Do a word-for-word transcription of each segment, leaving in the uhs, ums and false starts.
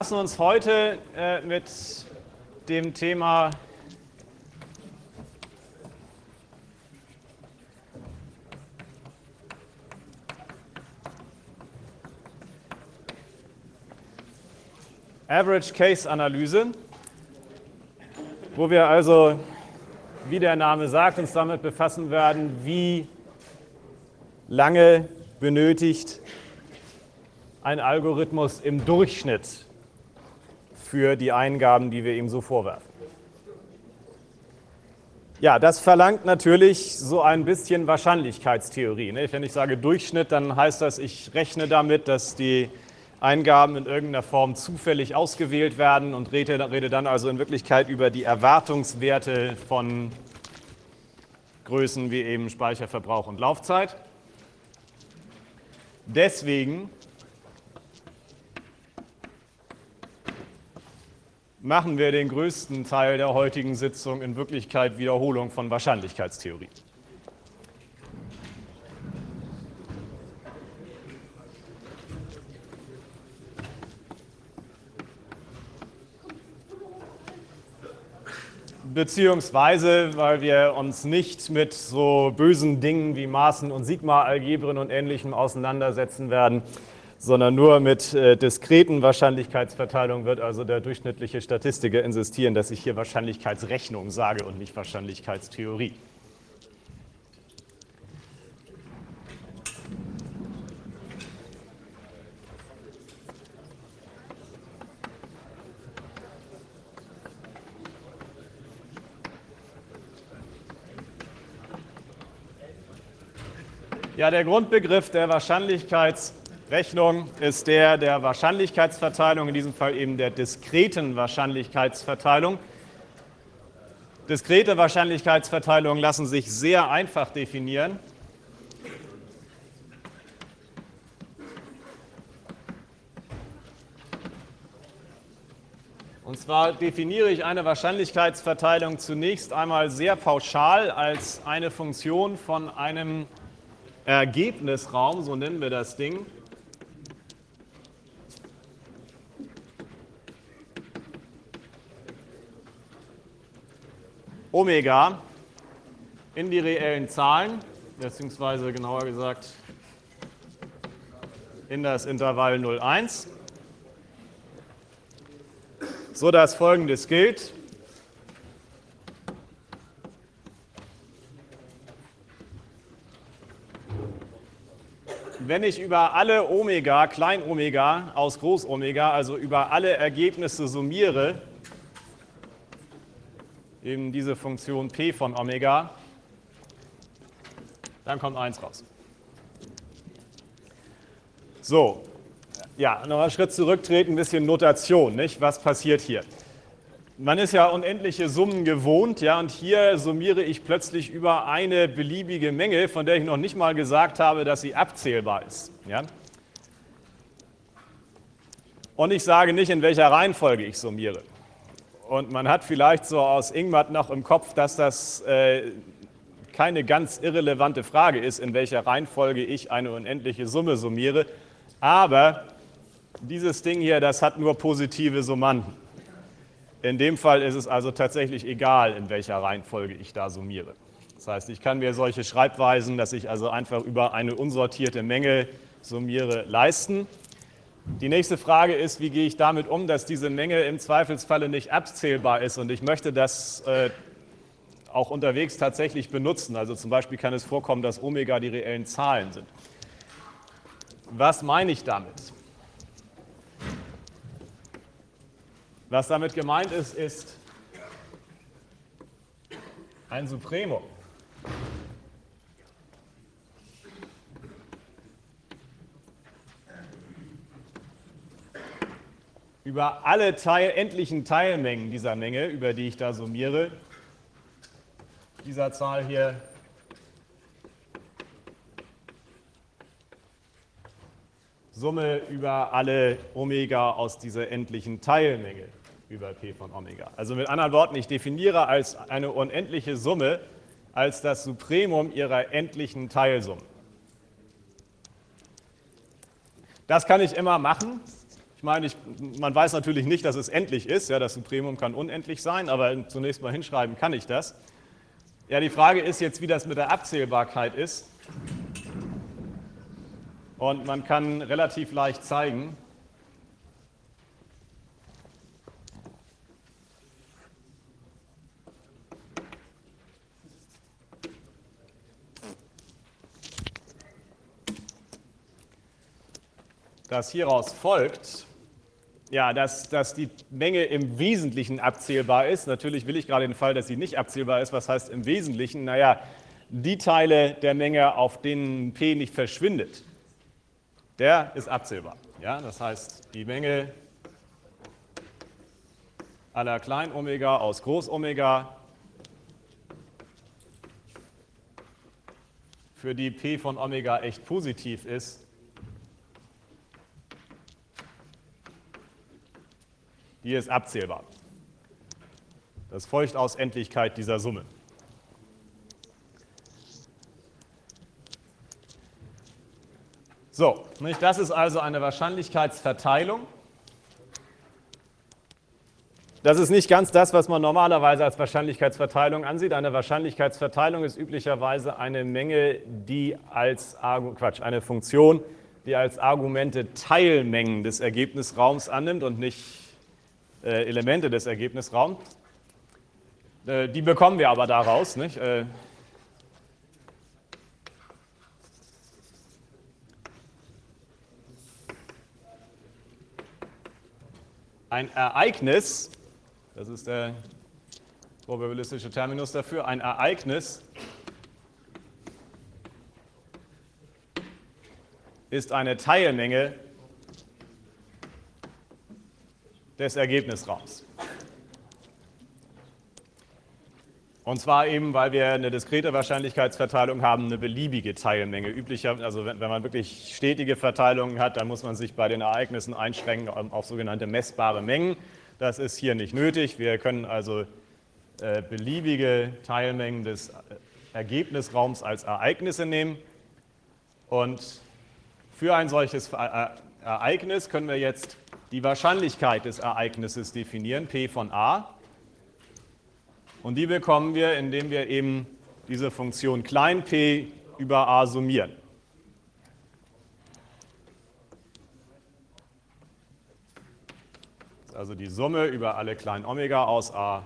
Wir befassen uns heute äh, mit dem Thema Average Case Analyse, wo wir also, wie der Name sagt, uns damit befassen werden, wie lange benötigt ein Algorithmus im Durchschnitt für die Eingaben, die wir ihm so vorwerfen. Ja, das verlangt natürlich so ein bisschen Wahrscheinlichkeitstheorie. Wenn ich sage Durchschnitt, dann heißt das, ich rechne damit, dass die Eingaben in irgendeiner Form zufällig ausgewählt werden und rede, rede dann also in Wirklichkeit über die Erwartungswerte von Größen wie eben Speicherverbrauch und Laufzeit. Deswegen machen wir den größten Teil der heutigen Sitzung in Wirklichkeit Wiederholung von Wahrscheinlichkeitstheorie. Beziehungsweise, weil wir uns nicht mit so bösen Dingen wie Maßen- und Sigma-Algebren und Ähnlichem auseinandersetzen werden, sondern nur mit äh, diskreten Wahrscheinlichkeitsverteilungen wird also der durchschnittliche Statistiker insistieren, dass ich hier Wahrscheinlichkeitsrechnung sage und nicht Wahrscheinlichkeitstheorie. Ja, der Grundbegriff der Wahrscheinlichkeitsrechnung Rechnung ist der der Wahrscheinlichkeitsverteilung, in diesem Fall eben der diskreten Wahrscheinlichkeitsverteilung. Diskrete Wahrscheinlichkeitsverteilungen lassen sich sehr einfach definieren. Und zwar definiere ich eine Wahrscheinlichkeitsverteilung zunächst einmal sehr pauschal als eine Funktion von einem Ergebnisraum, so nennen wir das Ding. Omega in die reellen Zahlen, beziehungsweise genauer gesagt in das Intervall null, eins, so dass Folgendes gilt. Wenn ich über alle Omega, Klein-Omega aus Groß-Omega, also über alle Ergebnisse summiere, eben diese Funktion p von Omega, dann kommt eins raus. So, ja, noch einen Schritt zurücktreten, ein bisschen Notation, nicht? Was passiert hier? Man ist ja unendliche Summen gewohnt, ja, und hier summiere ich plötzlich über eine beliebige Menge, von der ich noch nicht mal gesagt habe, dass sie abzählbar ist. Ja? Und ich sage nicht, in welcher Reihenfolge ich summiere. Und man hat vielleicht so aus Ingmat noch im Kopf, dass das äh, keine ganz irrelevante Frage ist, in welcher Reihenfolge ich eine unendliche Summe summiere. Aber dieses Ding hier, das hat nur positive Summanden. In dem Fall ist es also tatsächlich egal, in welcher Reihenfolge ich da summiere. Das heißt, ich kann mir solche Schreibweisen, dass ich also einfach über eine unsortierte Menge summiere, leisten. Die nächste Frage ist, wie gehe ich damit um, dass diese Menge im Zweifelsfalle nicht abzählbar ist und ich möchte das äh, auch unterwegs tatsächlich benutzen. Also zum Beispiel kann es vorkommen, dass Omega die reellen Zahlen sind. Was meine ich damit? Was damit gemeint ist, ist ein Supremum. Über alle Teil, endlichen Teilmengen dieser Menge, über die ich da summiere, dieser Zahl hier, Summe über alle Omega aus dieser endlichen Teilmenge über p von Omega. Also mit anderen Worten, ich definiere als eine unendliche Summe als das Supremum ihrer endlichen Teilsummen. Das kann ich immer machen. Ich meine, ich, man weiß natürlich nicht, dass es endlich ist. Ja, das Supremum kann unendlich sein, aber zunächst mal hinschreiben kann ich das. Ja, die Frage ist jetzt, wie das mit der Abzählbarkeit ist. Und man kann relativ leicht zeigen, dass hieraus folgt, ja, dass, dass die Menge im Wesentlichen abzählbar ist. Natürlich will ich gerade den Fall, dass sie nicht abzählbar ist. Was heißt im Wesentlichen? Naja, die Teile der Menge, auf denen P nicht verschwindet, der ist abzählbar. Ja, das heißt, die Menge aller Klein-Omega aus Groß-Omega, für die P von Omega echt positiv ist, die ist abzählbar. Das folgt aus Endlichkeit dieser Summe. So, das ist also eine Wahrscheinlichkeitsverteilung. Das ist nicht ganz das, was man normalerweise als Wahrscheinlichkeitsverteilung ansieht. Eine Wahrscheinlichkeitsverteilung ist üblicherweise eine Menge, die als Quatsch, eine Funktion, die als Argumente Teilmengen des Ergebnisraums annimmt und nicht Äh, Elemente des Ergebnisraums. Äh, die bekommen wir aber daraus, nicht? Äh, ein Ereignis, das ist der probabilistische Terminus dafür, ein Ereignis ist eine Teilmenge des Ergebnisraums. Und zwar eben, weil wir eine diskrete Wahrscheinlichkeitsverteilung haben, eine beliebige Teilmenge. Üblicher, also wenn, wenn man wirklich stetige Verteilungen hat, dann muss man sich bei den Ereignissen einschränken auf sogenannte messbare Mengen. Das ist hier nicht nötig. Wir können also äh, beliebige Teilmengen des Ergebnisraums als Ereignisse nehmen. Und für ein solches Ereignis können wir jetzt die Wahrscheinlichkeit des Ereignisses definieren, P von A. Und die bekommen wir, indem wir eben diese Funktion klein p über A summieren. Das ist also die Summe über alle kleinen Omega aus A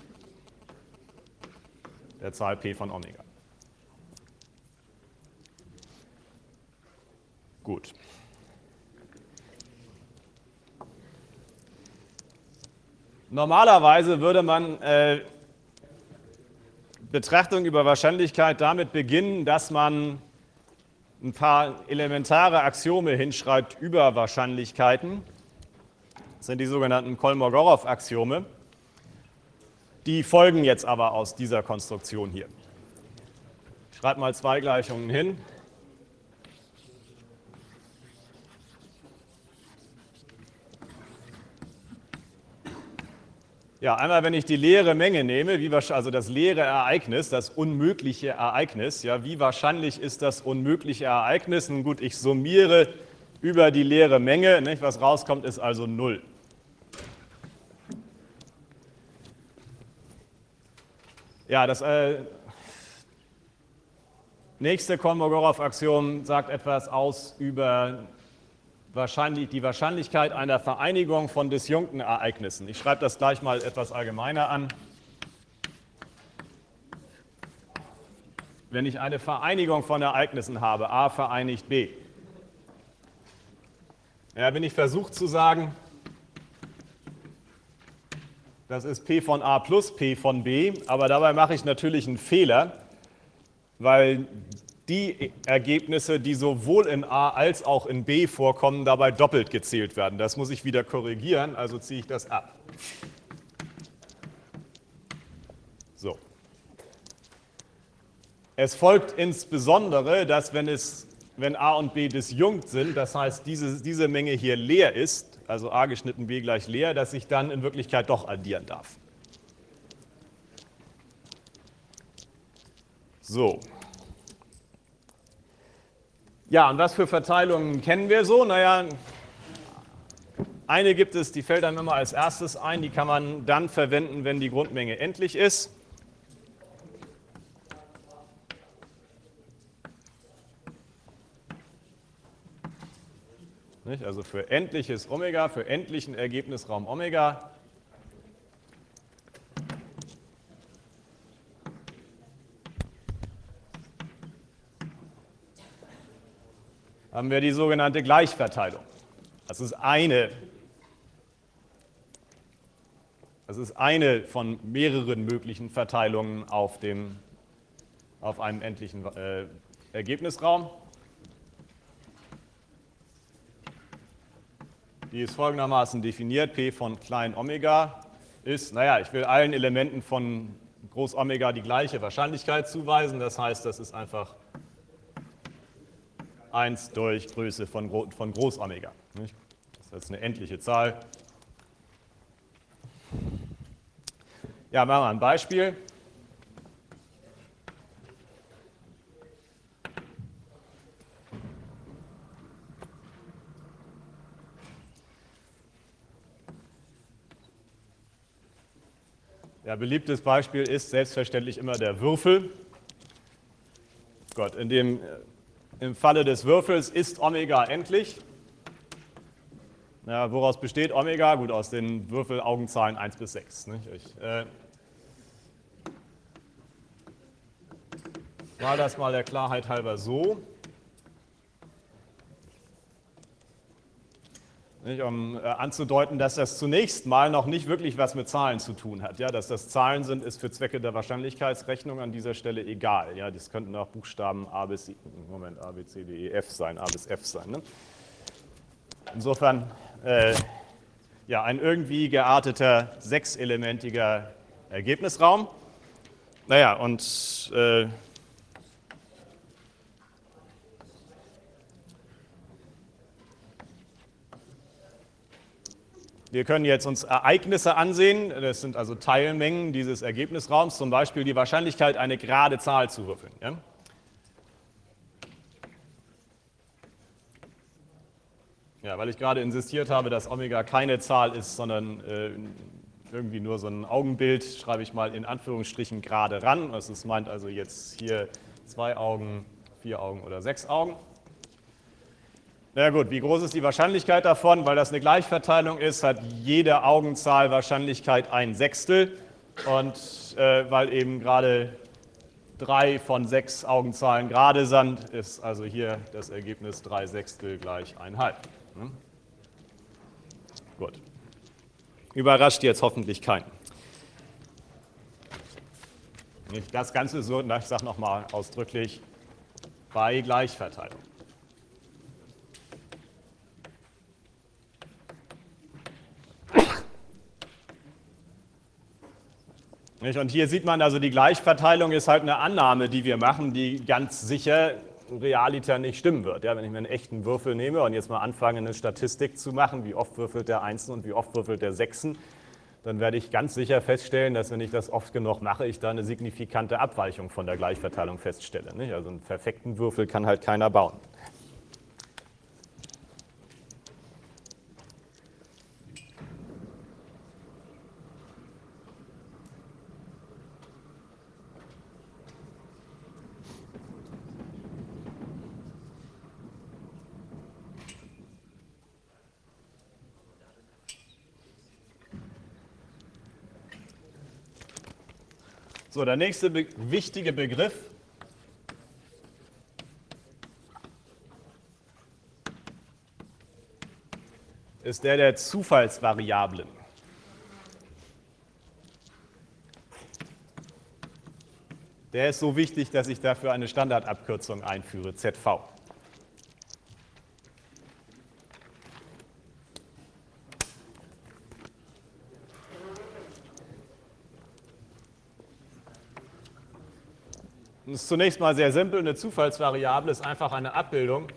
der Zahl P von Omega. Gut. Normalerweise würde man äh, Betrachtung über Wahrscheinlichkeit damit beginnen, dass man ein paar elementare Axiome hinschreibt über Wahrscheinlichkeiten. Das sind die sogenannten Kolmogorov-Axiome. Die folgen jetzt aber aus dieser Konstruktion hier. Ich schreibe mal zwei Gleichungen hin. Ja, einmal, wenn ich die leere Menge nehme, wie also das leere Ereignis, das unmögliche Ereignis, ja, wie wahrscheinlich ist das unmögliche Ereignis? Nun gut, ich summiere über die leere Menge, nicht? Was rauskommt, ist also null. Ja, das äh, nächste Kolmogorov-Axiom sagt etwas aus über Wahrscheinlich, die Wahrscheinlichkeit einer Vereinigung von disjunkten Ereignissen. Ich schreibe das gleich mal etwas allgemeiner an. Wenn ich eine Vereinigung von Ereignissen habe, A vereinigt B, ja, bin ich versucht zu sagen, das ist P von A plus P von B, aber dabei mache ich natürlich einen Fehler, weil die Ergebnisse, die sowohl in A als auch in B vorkommen, dabei doppelt gezählt werden. Das muss ich wieder korrigieren, also ziehe ich das ab. So. Es folgt insbesondere, dass wenn, es, wenn A und B disjunkt sind, das heißt, diese, diese Menge hier leer ist, also A geschnitten B gleich leer, dass ich dann in Wirklichkeit doch addieren darf. So. Ja, und was für Verteilungen kennen wir so? Naja, Eine gibt es, die fällt dann immer als erstes ein, die kann man dann verwenden, wenn die Grundmenge endlich ist. Nicht? Also für endliches Omega, für endlichen Ergebnisraum Omega. Haben wir die sogenannte Gleichverteilung. Das ist eine, das ist eine von mehreren möglichen Verteilungen auf, dem, auf einem endlichen äh, Ergebnisraum. Die ist folgendermaßen definiert: P von klein Omega ist, naja, ich will allen Elementen von Groß Omega die gleiche Wahrscheinlichkeit zuweisen. Das heißt, das ist einfach eins durch Größe von, Gro von Groß Omega. Das ist jetzt eine endliche Zahl. Ja, machen wir ein Beispiel. Ja, beliebtes Beispiel ist selbstverständlich immer der Würfel. Gott, in dem, im Falle des Würfels ist Omega endlich. Ja, woraus besteht Omega? Gut, aus den Würfelaugenzahlen eins bis sechs. Nicht? Ich äh, mal das mal der Klarheit halber so. Nicht, um äh, anzudeuten, dass das zunächst mal noch nicht wirklich was mit Zahlen zu tun hat. Ja, dass das Zahlen sind, ist für Zwecke der Wahrscheinlichkeitsrechnung an dieser Stelle egal. Ja, das könnten auch Buchstaben A bis, Moment, A, B, C, D, E, F sein, A bis F sein. Ne? Insofern äh, ja, ein irgendwie gearteter sechselementiger Ergebnisraum. Naja, und äh, wir können jetzt uns Ereignisse ansehen, das sind also Teilmengen dieses Ergebnisraums, zum Beispiel die Wahrscheinlichkeit, eine gerade Zahl zu würfeln. Ja? Ja, weil ich gerade insistiert habe, dass Omega keine Zahl ist, sondern äh, irgendwie nur so ein Augenbild, schreibe ich mal in Anführungsstrichen gerade ran. Das meint also jetzt hier zwei Augen, vier Augen oder sechs Augen. Na gut, wie groß ist die Wahrscheinlichkeit davon? Weil das eine Gleichverteilung ist, hat jede Augenzahl Wahrscheinlichkeit ein Sechstel. Und äh, weil eben gerade drei von sechs Augenzahlen gerade sind, ist also hier das Ergebnis drei Sechstel gleich ein halb. Hm? Gut. Überrascht jetzt hoffentlich keinen. Das Ganze so, ich sage nochmal ausdrücklich, bei Gleichverteilung. Und hier sieht man also, die Gleichverteilung ist halt eine Annahme, die wir machen, die ganz sicher realiter nicht stimmen wird. Ja, wenn ich mir einen echten Würfel nehme und jetzt mal anfange, eine Statistik zu machen, wie oft würfelt der Einsen und wie oft würfelt der Sechsen, dann werde ich ganz sicher feststellen, dass wenn ich das oft genug mache, ich da eine signifikante Abweichung von der Gleichverteilung feststelle. Nicht? Also einen perfekten Würfel kann halt keiner bauen. So, der nächste be- wichtige Begriff ist der der Zufallsvariablen. Der ist so wichtig, dass ich dafür eine Standardabkürzung einführe, Z V. Das ist zunächst mal sehr simpel. Eine Zufallsvariable ist einfach eine Abbildung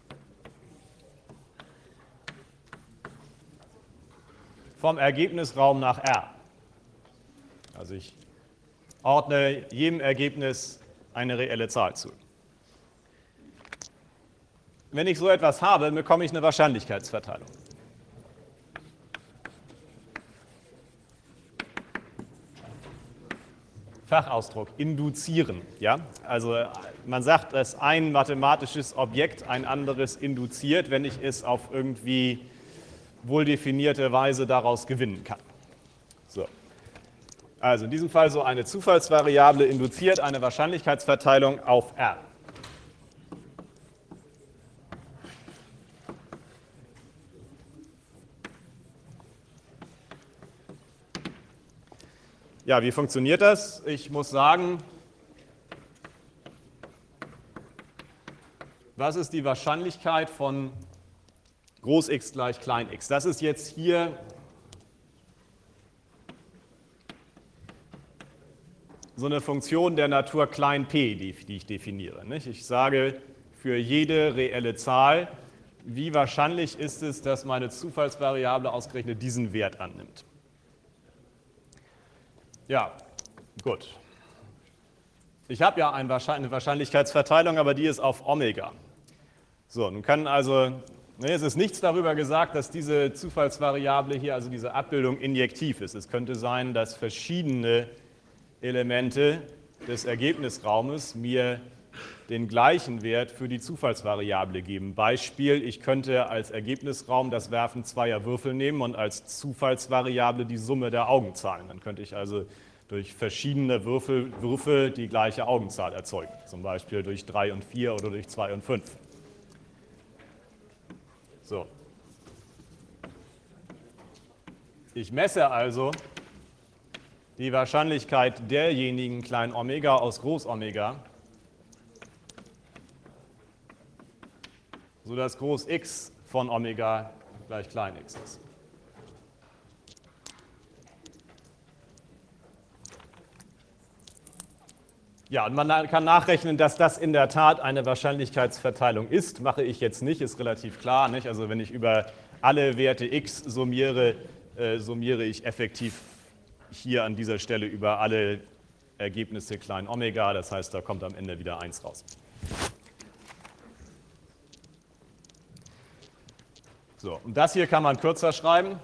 vom Ergebnisraum nach R. Also ich ordne jedem Ergebnis eine reelle Zahl zu. Wenn ich so etwas habe, bekomme ich eine Wahrscheinlichkeitsverteilung. Fachausdruck, induzieren. Ja? Also man sagt, dass ein mathematisches Objekt ein anderes induziert, wenn ich es auf irgendwie wohl definierte Weise daraus gewinnen kann. So. Also in diesem Fall so eine Zufallsvariable induziert eine Wahrscheinlichkeitsverteilung auf R. Ja, wie funktioniert das? Ich muss sagen, was ist die Wahrscheinlichkeit von Groß X gleich Klein x? Das ist jetzt hier so eine Funktion der Natur klein p, die, die ich definiere. Nicht? Ich sage für jede reelle Zahl, wie wahrscheinlich ist es, dass meine Zufallsvariable ausgerechnet diesen Wert annimmt. Ja, gut. Ich habe ja eine Wahrscheinlichkeitsverteilung, aber die ist auf Omega. So, nun kann also, ne, es ist nichts darüber gesagt, dass diese Zufallsvariable hier, also diese Abbildung, injektiv ist. Es könnte sein, dass verschiedene Elemente des Ergebnisraumes mir den gleichen Wert für die Zufallsvariable geben. Beispiel, ich könnte als Ergebnisraum das Werfen zweier Würfel nehmen und als Zufallsvariable die Summe der Augenzahlen. Dann könnte ich also durch verschiedene Würfel, Würfe die gleiche Augenzahl erzeugen. Zum Beispiel durch drei und vier oder durch zwei und fünf. So. Ich messe also die Wahrscheinlichkeit derjenigen kleinen Omega aus Groß Omega, sodass Groß X von Omega gleich Klein x ist. Ja, und man kann nachrechnen, dass das in der Tat eine Wahrscheinlichkeitsverteilung ist. Mache ich jetzt nicht, ist relativ klar. Nicht? Also wenn ich über alle Werte x summiere, äh, summiere ich effektiv hier an dieser Stelle über alle Ergebnisse klein Omega. Das heißt, da kommt am Ende wieder eins raus. So, und das hier kann man kürzer schreiben.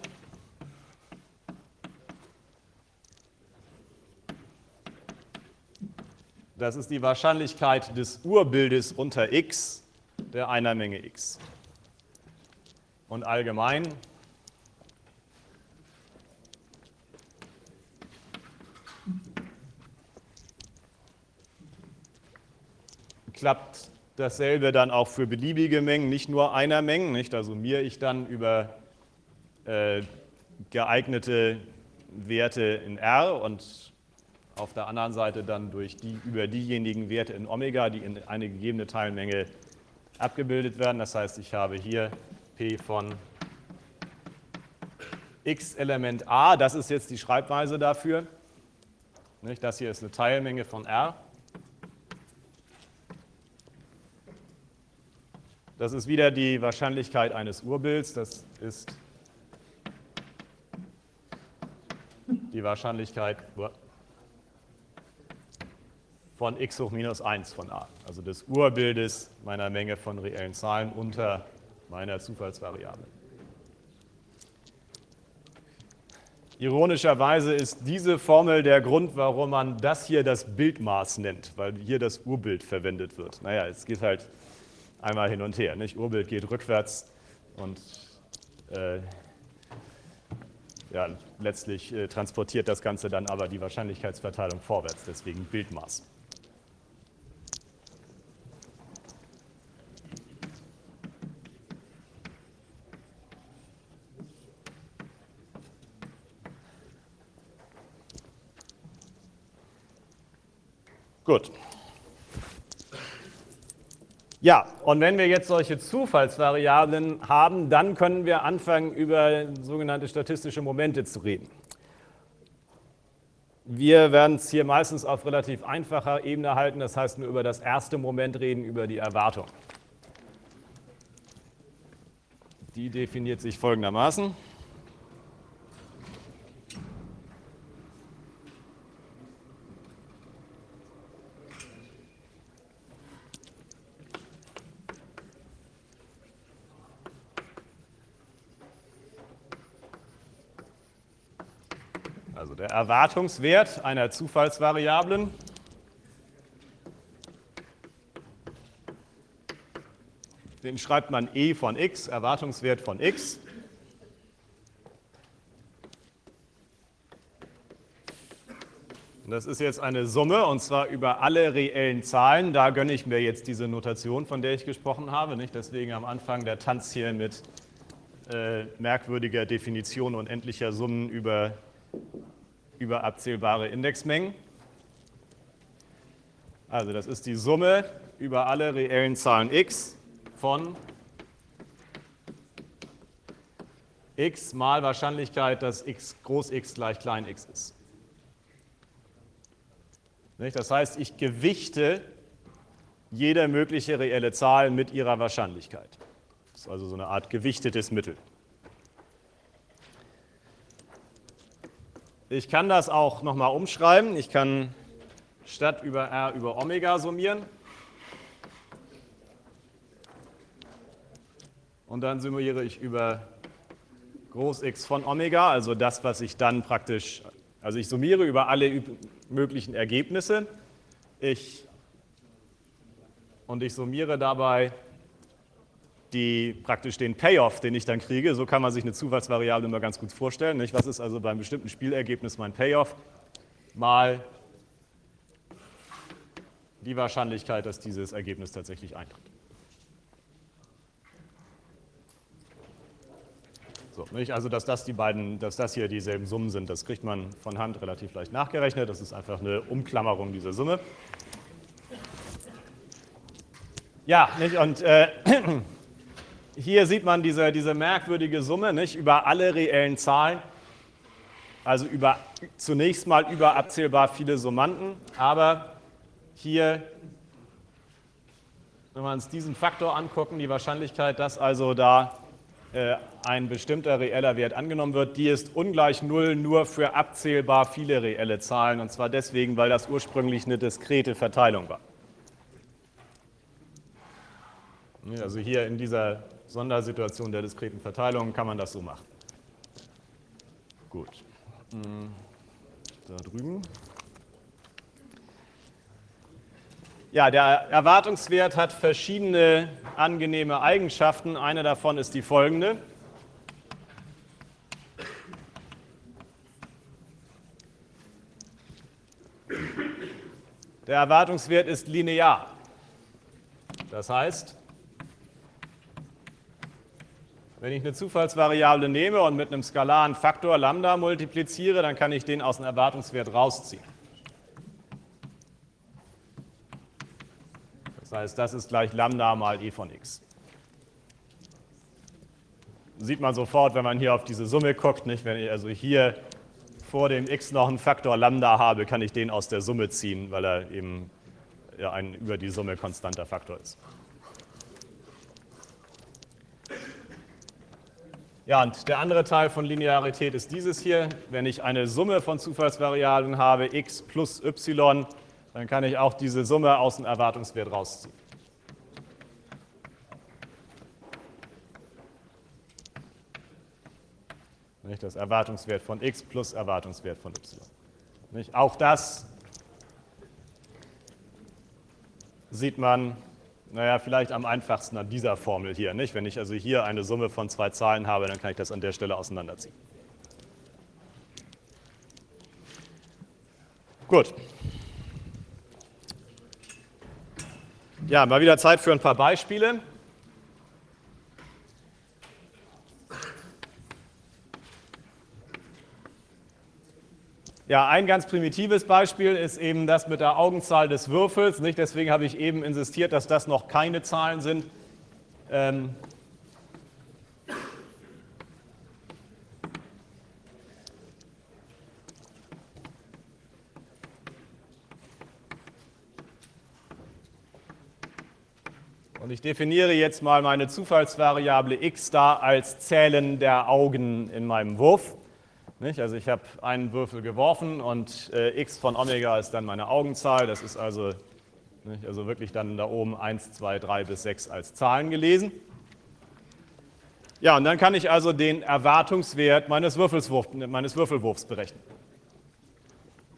Das ist die Wahrscheinlichkeit des Urbildes unter x der Einermenge x. Und allgemein klappt dasselbe dann auch für beliebige Mengen, nicht nur Einermengen. Nicht? Da summiere ich dann über äh, geeignete Werte in R und auf der anderen Seite dann durch die, über diejenigen Werte in Omega, die in eine gegebene Teilmenge abgebildet werden. Das heißt, ich habe hier P von x Element A, das ist jetzt die Schreibweise dafür. Das hier ist eine Teilmenge von R. Das ist wieder die Wahrscheinlichkeit eines Urbilds, das ist die Wahrscheinlichkeit von x hoch minus eins von A, also des Urbildes meiner Menge von reellen Zahlen unter meiner Zufallsvariable. Ironischerweise ist diese Formel der Grund, warum man das hier das Bildmaß nennt, weil hier das Urbild verwendet wird. Naja, es geht halt einmal hin und her. Nicht? Urbild geht rückwärts und äh, ja, letztlich äh, transportiert das Ganze dann aber die Wahrscheinlichkeitsverteilung vorwärts, deswegen Bildmaß. Gut. Ja, und wenn wir jetzt solche Zufallsvariablen haben, dann können wir anfangen, über sogenannte statistische Momente zu reden. Wir werden es hier meistens auf relativ einfacher Ebene halten, das heißt nur über das erste Moment reden, über die Erwartung. Die definiert sich folgendermaßen. Also der Erwartungswert einer Zufallsvariablen den schreibt man e von x, Erwartungswert von x. Und das ist jetzt eine Summe, und zwar über alle reellen Zahlen. Da gönne ich mir jetzt diese Notation, von der ich gesprochen habe. Nicht? Deswegen am Anfang der Tanz hier mit äh, merkwürdiger Definition unendlicher Summen über, über abzählbare Indexmengen. Also das ist die Summe über alle reellen Zahlen x von x mal Wahrscheinlichkeit, dass x groß x gleich klein x ist. Das heißt, ich gewichte jede mögliche reelle Zahl mit ihrer Wahrscheinlichkeit. Das ist also so eine Art gewichtetes Mittel. Ich kann das auch nochmal umschreiben. Ich kann statt über r über Omega summieren. Und dann summiere ich über Groß X von Omega, also das, was ich dann praktisch, also ich summiere über alle möglichen Ergebnisse. Ich, und ich summiere dabei die, praktisch den Payoff, den ich dann kriege. So kann man sich eine Zufallsvariable immer ganz gut vorstellen. Nicht? Was ist also beim bestimmten Spielergebnis mein Payoff? Mal die Wahrscheinlichkeit, dass dieses Ergebnis tatsächlich eintritt. So, nicht? Also, dass das, die beiden, dass das hier dieselben Summen sind, das kriegt man von Hand relativ leicht nachgerechnet. Das ist einfach eine Umklammerung dieser Summe. Ja, nicht? Und äh, hier sieht man diese, diese merkwürdige Summe nicht? Über alle reellen Zahlen, also über, zunächst mal über abzählbar viele Summanden, aber hier, wenn wir uns diesen Faktor angucken, die Wahrscheinlichkeit, dass also da ein bestimmter reeller Wert angenommen wird, die ist ungleich null nur für abzählbar viele reelle Zahlen, und zwar deswegen, weil das ursprünglich eine diskrete Verteilung war. Also hier in dieser Sondersituation der diskreten Verteilung kann man das so machen. Gut. Da drüben. Ja, der Erwartungswert hat verschiedene angenehme Eigenschaften. Eine davon ist die folgende. Der Erwartungswert ist linear. Das heißt, wenn ich eine Zufallsvariable nehme und mit einem skalaren Faktor Lambda multipliziere, dann kann ich den aus dem Erwartungswert rausziehen. Das heißt, das ist gleich Lambda mal e von x. Sieht man sofort, wenn man hier auf diese Summe guckt. Nicht? Wenn ich also hier vor dem x noch einen Faktor Lambda habe, kann ich den aus der Summe ziehen, weil er eben ja, ein über die Summe konstanter Faktor ist. Ja, und der andere Teil von Linearität ist dieses hier. Wenn ich eine Summe von Zufallsvariablen habe, x plus y, dann kann ich auch diese Summe aus dem Erwartungswert rausziehen. Nicht? Das Erwartungswert von x plus Erwartungswert von y. Nicht? Auch das sieht man, naja, vielleicht am einfachsten an dieser Formel hier. Nicht? Wenn ich also hier eine Summe von zwei Zahlen habe, dann kann ich das an der Stelle auseinanderziehen. Gut. Ja, mal wieder Zeit für ein paar Beispiele. Ja, ein ganz primitives Beispiel ist eben das mit der Augenzahl des Würfels. Nicht? Deswegen habe ich eben insistiert, dass das noch keine Zahlen sind. Ähm Und ich definiere jetzt mal meine Zufallsvariable x da als Zählen der Augen in meinem Wurf. Nicht? Also ich habe einen Würfel geworfen und äh, x von Omega ist dann meine Augenzahl. Das ist also, nicht? Also wirklich dann da oben eins, zwei, drei bis sechs als Zahlen gelesen. Ja, und dann kann ich also den Erwartungswert meines, Würfelswurf, meines Würfelwurfs berechnen.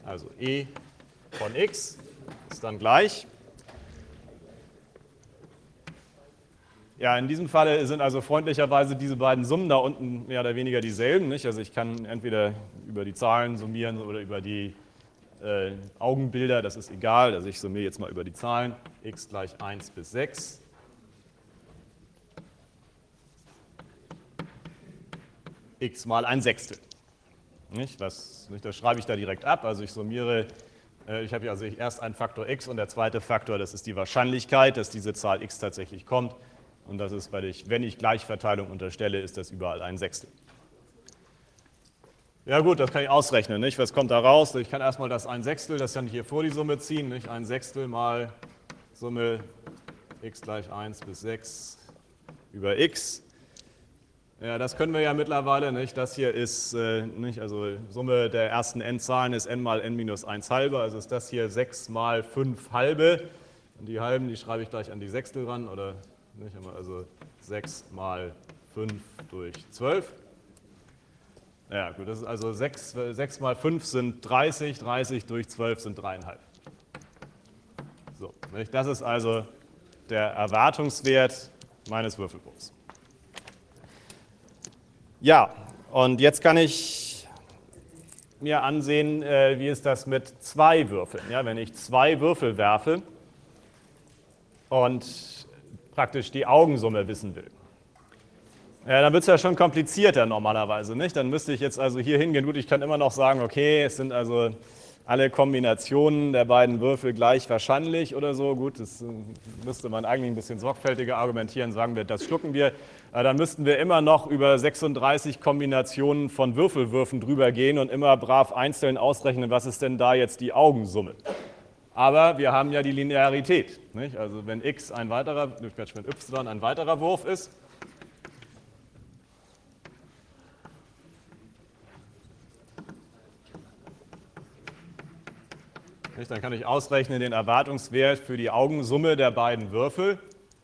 Also e von x ist dann gleich. Ja, in diesem Fall sind also freundlicherweise diese beiden Summen da unten mehr oder weniger dieselben. Nicht? Also ich kann entweder über die Zahlen summieren oder über die äh, Augenbilder, das ist egal. Also ich summiere jetzt mal über die Zahlen. X gleich eins bis sechs. X mal ein Sechstel. Nicht? Was, nicht, das schreibe ich da direkt ab. Also ich summiere, äh, ich habe hier also erst einen Faktor x und der zweite Faktor, das ist die Wahrscheinlichkeit, dass diese Zahl x tatsächlich kommt. Und das ist, weil ich, wenn ich Gleichverteilung unterstelle, ist das überall ein Sechstel. Ja gut, das kann ich ausrechnen. Nicht? Was kommt da raus? Ich kann erstmal das ein Sechstel, das kann ich hier vor die Summe ziehen. Nicht? ein Sechstel mal Summe x gleich eins bis sechs über x. Ja, das können wir ja mittlerweile. Nicht? Das hier ist, äh, nicht? Also Summe der ersten n-Zahlen ist n mal n minus eins halbe. Also ist das hier sechs mal fünf halbe. Und die halben, die schreibe ich gleich an die Sechstel ran. Oder nicht? Also sechs mal fünf durch zwölf. Ja, gut, das ist also sechs, sechs mal fünf sind dreißig, dreißig durch zwölf sind drei Komma fünf. So, nicht? Das ist also der Erwartungswert meines Würfelwurfs. Ja, und jetzt kann ich mir ansehen, wie ist das mit zwei Würfeln. Ja, wenn ich zwei Würfel werfe und praktisch die Augensumme wissen will. Ja, dann wird es ja schon komplizierter normalerweise, nicht? Dann müsste ich jetzt also hier hingehen. Gut, ich kann immer noch sagen, okay, es sind also alle Kombinationen der beiden Würfel gleich wahrscheinlich oder so. Gut, das müsste man eigentlich ein bisschen sorgfältiger argumentieren, sagen wir, das schlucken wir. Dann müssten wir immer noch über sechsunddreißig Kombinationen von Würfelwürfen drüber gehen und immer brav einzeln ausrechnen, was ist denn da jetzt die Augensumme. Aber wir haben ja die Linearität. Nicht? Also wenn x ein weiterer, wenn y ein weiterer Wurf ist, nicht, dann kann ich ausrechnen den Erwartungswert für die Augensumme der beiden Würfel.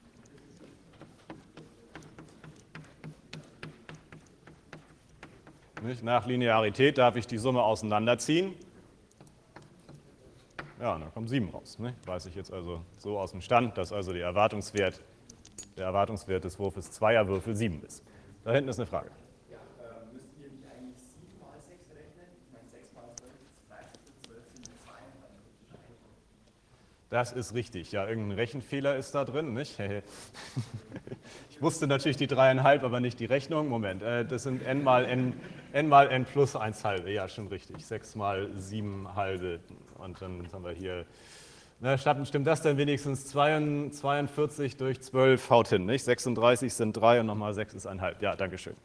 Nicht? Nach Linearität darf ich die Summe auseinanderziehen. Ja, und dann kommen sieben raus. Ne? Weiß ich jetzt also so aus dem Stand, dass also der Erwartungswert, der Erwartungswert des Wurfes Zweierwürfel sieben ist. Da hinten ist eine Frage. Ja, äh, müssten wir nicht eigentlich sieben mal sechs rechnen? Ich meine, sechs mal fünf ist dreißig, zwölf sind zwei. Das ist richtig. Ja, irgendein Rechenfehler ist da drin, nicht? Ich wusste natürlich die dreieinhalb, aber nicht die Rechnung. Moment, äh, das sind n mal n, n mal n plus eins halbe. Ja, schon richtig. sechs mal sieben halbe. Und dann haben wir hier, na, stimmt das denn wenigstens? zweiundvierzig durch zwölf haut hin, nicht? sechsunddreißig sind drei und nochmal sechs ist eins halb. Ja, danke schön.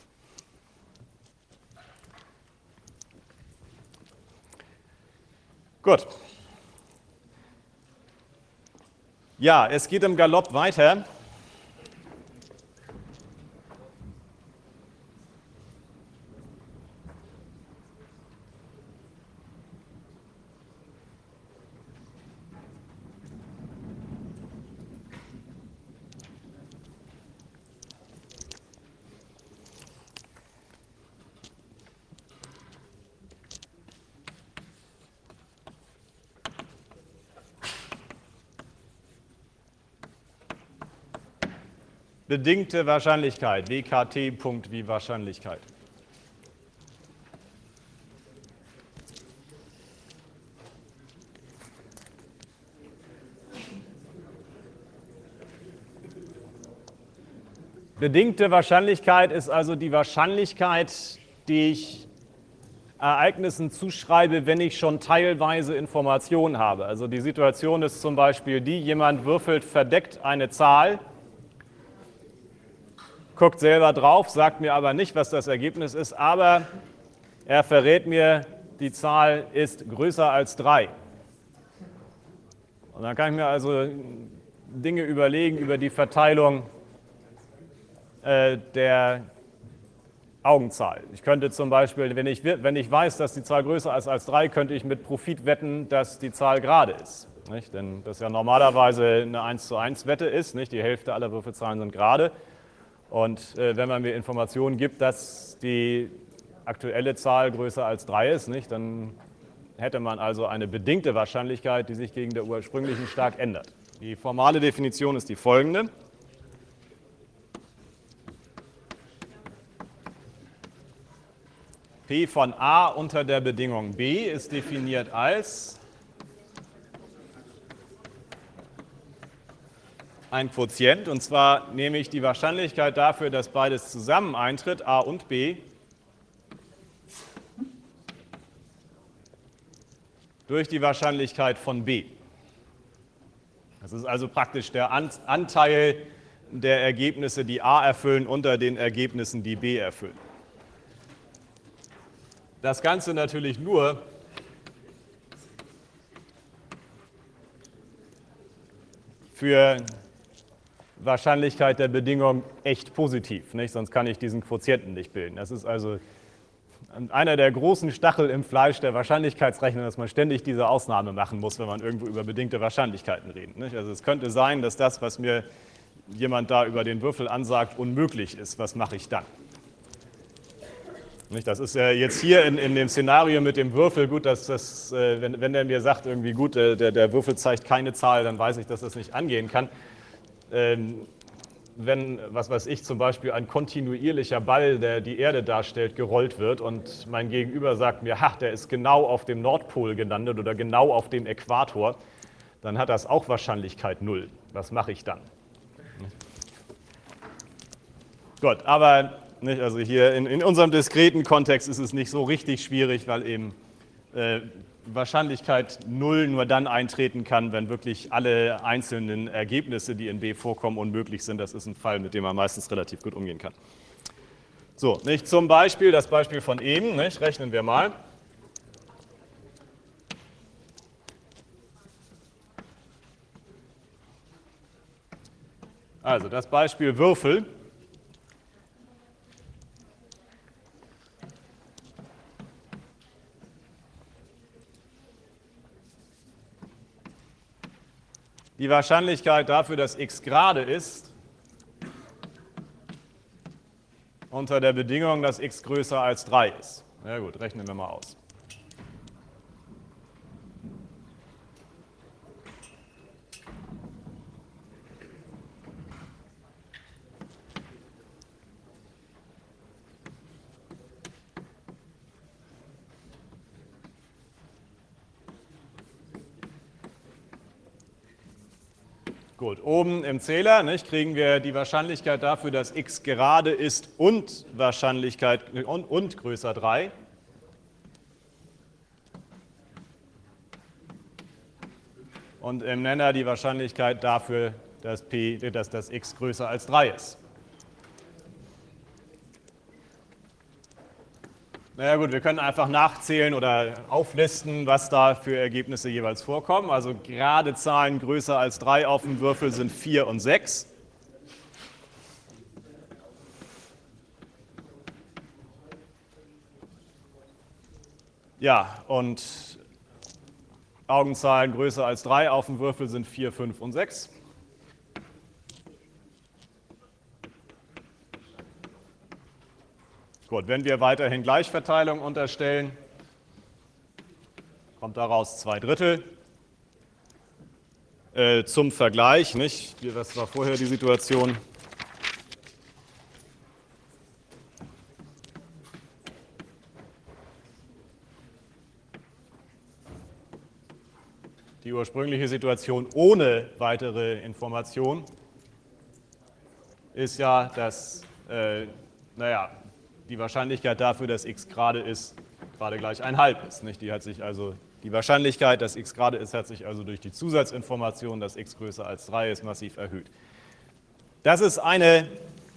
Gut. Ja, es geht im Galopp weiter. Bedingte Wahrscheinlichkeit, W K T Punkt wie Wahrscheinlichkeit. Bedingte Wahrscheinlichkeit ist also die Wahrscheinlichkeit, die ich Ereignissen zuschreibe, wenn ich schon teilweise Informationen habe. Also die Situation ist zum Beispiel die, jemand würfelt verdeckt eine Zahl, guckt selber drauf, sagt mir aber nicht, was das Ergebnis ist, aber er verrät mir, die Zahl ist größer als drei. Und dann kann ich mir also Dinge überlegen über die Verteilung äh, der Augenzahl. Ich könnte zum Beispiel, wenn ich, wenn ich weiß, dass die Zahl größer ist als drei, könnte ich mit Profit wetten, dass die Zahl gerade ist. Nicht? Denn das ja normalerweise eine eins zu eins Wette ist, nicht? Die Hälfte aller Würfelzahlen sind gerade. Und äh, wenn man mir Informationen gibt, dass die aktuelle Zahl größer als drei ist, nicht, dann hätte man also eine bedingte Wahrscheinlichkeit, die sich gegen der ursprünglichen stark ändert. Die formale Definition ist die folgende. P von A unter der Bedingung B ist definiert als ein Quotient, und zwar nehme ich die Wahrscheinlichkeit dafür, dass beides zusammen eintritt, A und B, durch die Wahrscheinlichkeit von B. Das ist also praktisch der Anteil der Ergebnisse, die A erfüllen, unter den Ergebnissen, die B erfüllen. Das Ganze natürlich nur für Wahrscheinlichkeit der Bedingung echt positiv, nicht? Sonst kann ich diesen Quotienten nicht bilden. Das ist also einer der großen Stachel im Fleisch der Wahrscheinlichkeitsrechnung, dass man ständig diese Ausnahme machen muss, wenn man irgendwo über bedingte Wahrscheinlichkeiten redet, nicht? Also es könnte sein, dass das, was mir jemand da über den Würfel ansagt, unmöglich ist. Was mache ich dann? Nicht? Das ist ja jetzt hier in, in dem Szenario mit dem Würfel gut, dass das, äh, wenn, wenn der mir sagt, irgendwie gut, der, der Würfel zeigt keine Zahl, dann weiß ich, dass das nicht angehen kann. Ähm, wenn, was weiß ich, zum Beispiel ein kontinuierlicher Ball, der die Erde darstellt, gerollt wird und mein Gegenüber sagt mir, ha, der ist genau auf dem Nordpol gelandet oder genau auf dem Äquator, dann hat das auch Wahrscheinlichkeit null. Was mache ich dann? Gut, aber nicht, also hier in, in unserem diskreten Kontext ist es nicht so richtig schwierig, weil eben äh, Wahrscheinlichkeit null nur dann eintreten kann, wenn wirklich alle einzelnen Ergebnisse, die in B vorkommen, unmöglich sind. Das ist ein Fall, mit dem man meistens relativ gut umgehen kann. So, nicht, zum Beispiel, das Beispiel von eben, nicht, rechnen wir mal. Also das Beispiel Würfel. Die Wahrscheinlichkeit dafür, dass x gerade ist, unter der Bedingung, dass x größer als drei ist. Na gut, rechnen wir mal aus. Gut, oben im Zähler, nicht, kriegen wir die Wahrscheinlichkeit dafür, dass x gerade ist und Wahrscheinlichkeit und, und größer drei. Und im Nenner die Wahrscheinlichkeit dafür, dass, P, dass das x größer als drei ist. Naja gut, wir können einfach nachzählen oder auflisten, was da für Ergebnisse jeweils vorkommen. Also gerade Zahlen größer als drei auf dem Würfel sind vier und sechs. Ja, und Augenzahlen größer als drei auf dem Würfel sind vier, fünf und sechs. Gut, wenn wir weiterhin Gleichverteilung unterstellen, kommt daraus zwei Drittel. Äh, zum Vergleich, nicht? Das war vorher die Situation. Die ursprüngliche Situation ohne weitere Information ist ja, dass, äh, naja, die Wahrscheinlichkeit dafür, dass x gerade ist, gerade gleich ein halb ist. Nicht? Die, hat sich also, die Wahrscheinlichkeit, dass x gerade ist, hat sich also durch die Zusatzinformation, dass x größer als drei ist, massiv erhöht. Das ist eine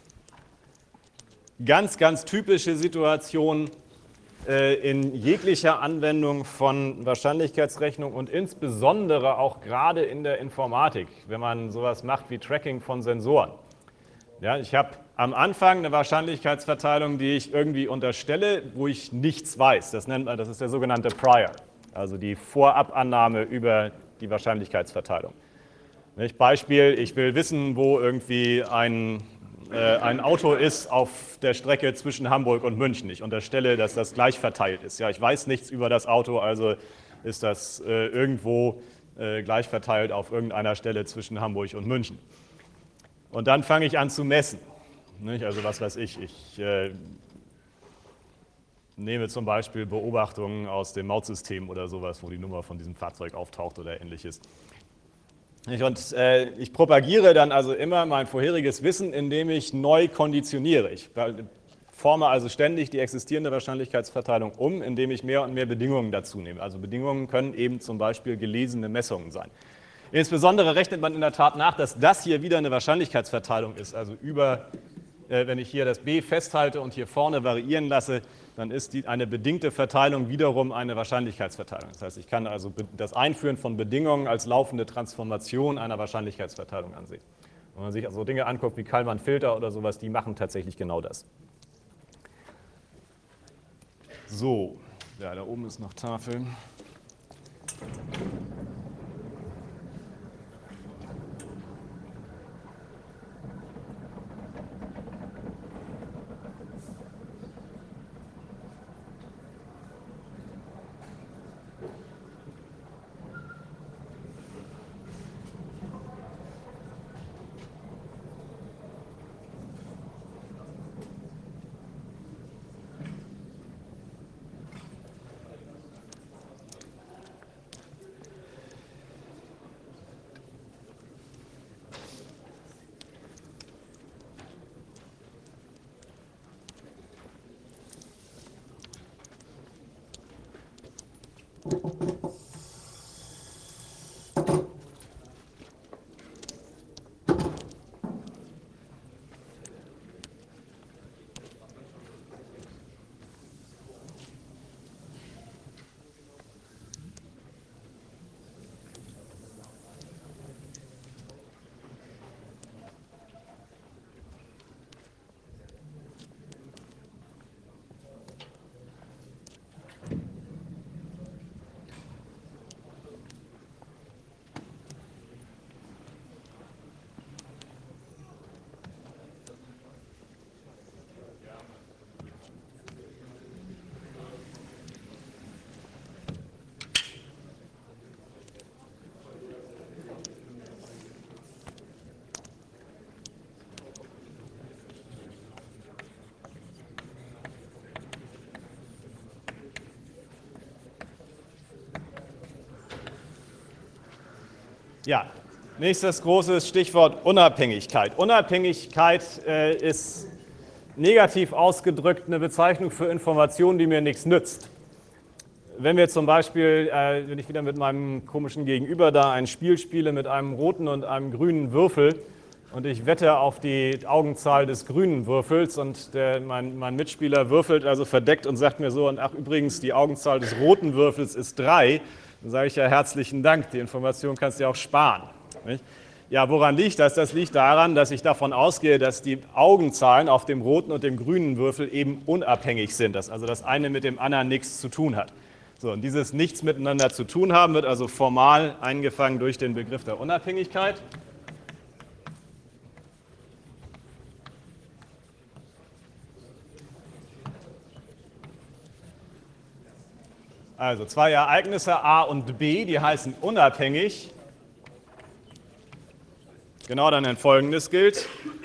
ganz, ganz typische Situation äh, in jeglicher Anwendung von Wahrscheinlichkeitsrechnung und insbesondere auch gerade in der Informatik, wenn man sowas macht wie Tracking von Sensoren. Ja, ich habe am Anfang eine Wahrscheinlichkeitsverteilung, die ich irgendwie unterstelle, wo ich nichts weiß. Das nennt man, das ist der sogenannte Prior, also die Vorabannahme über die Wahrscheinlichkeitsverteilung. Nicht? Beispiel, ich will wissen, wo irgendwie ein, äh, ein Auto ist auf der Strecke zwischen Hamburg und München. Ich unterstelle, dass das gleich verteilt ist. Ja, ich weiß nichts über das Auto, also ist das äh, irgendwo äh, gleich verteilt auf irgendeiner Stelle zwischen Hamburg und München. Und dann fange ich an zu messen. Nicht? Also was weiß ich, ich äh, nehme zum Beispiel Beobachtungen aus dem Mautsystem oder sowas, wo die Nummer von diesem Fahrzeug auftaucht oder ähnliches. Und äh, ich propagiere dann also immer mein vorheriges Wissen, indem ich neu konditioniere. Ich forme also ständig die existierende Wahrscheinlichkeitsverteilung um, indem ich mehr und mehr Bedingungen dazu nehme. Also Bedingungen können eben zum Beispiel gelesene Messungen sein. Insbesondere rechnet man in der Tat nach, dass das hier wieder eine Wahrscheinlichkeitsverteilung ist. Also über, äh, wenn ich hier das B festhalte und hier vorne variieren lasse, dann ist die, eine bedingte Verteilung wiederum eine Wahrscheinlichkeitsverteilung. Das heißt, ich kann also das Einführen von Bedingungen als laufende Transformation einer Wahrscheinlichkeitsverteilung ansehen. Wenn man sich also Dinge anguckt wie Kalman-Filter oder sowas, die machen tatsächlich genau das. So, ja, da oben ist noch Tafel. Ja, nächstes großes Stichwort Unabhängigkeit. Unabhängigkeit äh, ist negativ ausgedrückt eine Bezeichnung für Informationen, die mir nichts nützt. Wenn wir zum Beispiel, äh, wenn ich wieder mit meinem komischen Gegenüber da ein Spiel spiele mit einem roten und einem grünen Würfel und ich wette auf die Augenzahl des grünen Würfels und der, mein, mein Mitspieler würfelt also verdeckt und sagt mir so, und ach übrigens, die Augenzahl des roten Würfels ist drei, dann sage ich ja herzlichen Dank, die Information kannst du ja auch sparen. Nicht? Ja, woran liegt das? Das liegt daran, dass ich davon ausgehe, dass die Augenzahlen auf dem roten und dem grünen Würfel eben unabhängig sind, dass also das eine mit dem anderen nichts zu tun hat. So, und dieses Nichts miteinander zu tun haben wird also formal eingefangen durch den Begriff der Unabhängigkeit. Also zwei Ereignisse A und B, die heißen unabhängig. Genau dann ein Folgendes gilt.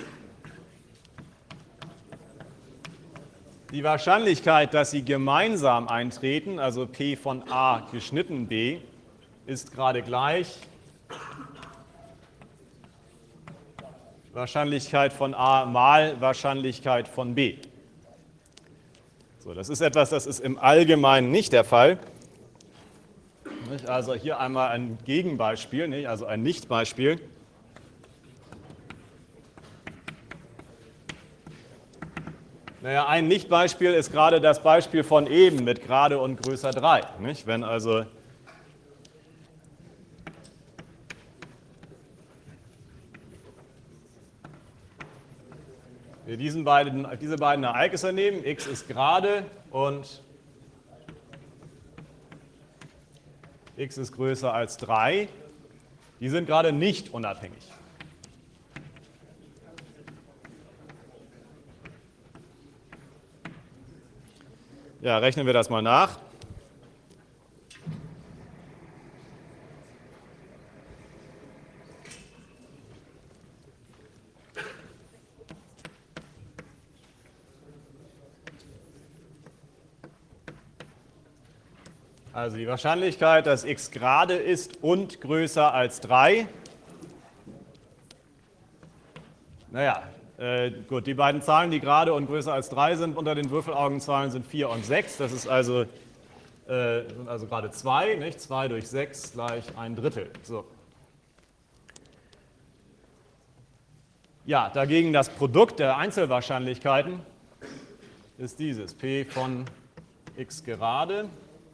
Die Wahrscheinlichkeit, dass sie gemeinsam eintreten, also P von A geschnitten B, ist gerade gleich Wahrscheinlichkeit von A mal Wahrscheinlichkeit von B. So, das ist etwas, das ist im Allgemeinen nicht der Fall. Also hier einmal ein Gegenbeispiel, also ein Nichtbeispiel. Naja, ein Nichtbeispiel ist gerade das Beispiel von eben mit gerade und größer drei. Nicht? Wenn also wir diesen beiden, diese beiden Ereignisse nehmen, x ist gerade und x ist größer als drei, die sind gerade nicht unabhängig. Ja, rechnen wir das mal nach. Also die Wahrscheinlichkeit, dass x gerade ist und größer als drei. Naja, äh, gut, die beiden Zahlen, die gerade und größer als drei sind, unter den Würfelaugenzahlen sind vier und sechs. Das ist also, äh, sind also gerade zwei, nicht? zwei durch sechs gleich ein Drittel. So. Ja, dagegen das Produkt der Einzelwahrscheinlichkeiten ist dieses, p von x gerade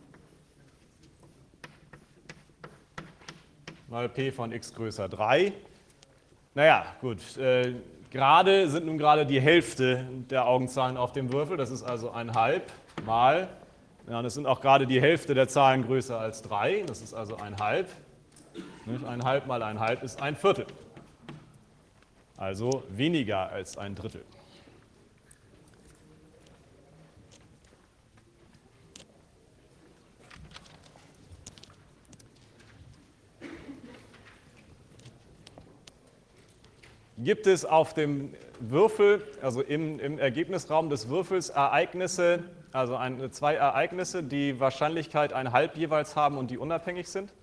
mal p von x größer drei. Naja, gut, äh, gerade sind nun gerade die Hälfte der Augenzahlen auf dem Würfel, das ist also ein halb mal, ja, und es sind auch gerade die Hälfte der Zahlen größer als drei, das ist also ein halb. Nicht? Ein halb mal ein halb ist ein Viertel, also weniger als ein Drittel. Gibt es auf dem Würfel, also im, im Ergebnisraum des Würfels, Ereignisse, also ein, zwei Ereignisse, die Wahrscheinlichkeit ein halb jeweils haben und die unabhängig sind?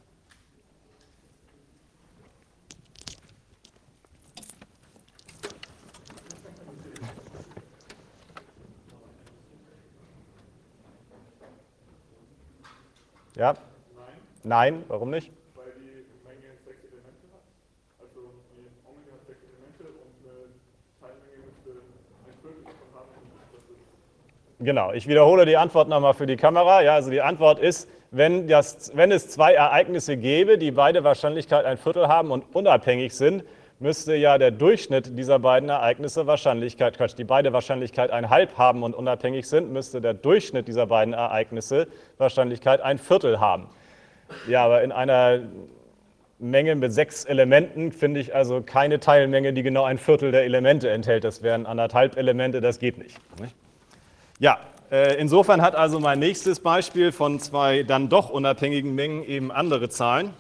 Ja? Nein. Nein, warum nicht? Weil die Menge sechs Elemente hat. Also die Omega hat sechs Elemente und eine Teilmenge müsste ein Viertel davon haben. Das ist Genau, ich wiederhole die Antwort nochmal für die Kamera. Ja, also die Antwort ist, wenn, das, wenn es zwei Ereignisse gäbe, die beide Wahrscheinlichkeit ein Viertel haben und unabhängig sind, müsste ja der Durchschnitt dieser beiden Ereignisse Wahrscheinlichkeit, Quatsch, die beide Wahrscheinlichkeit ein halb haben und unabhängig sind, müsste der Durchschnitt dieser beiden Ereignisse Wahrscheinlichkeit ein Viertel haben. Ja, aber in einer Menge mit sechs Elementen finde ich also keine Teilmenge, die genau ein Viertel der Elemente enthält. Das wären anderthalb Elemente, das geht nicht. nicht? Ja, äh, insofern hat also mein nächstes Beispiel von zwei dann doch unabhängigen Mengen eben andere Zahlen.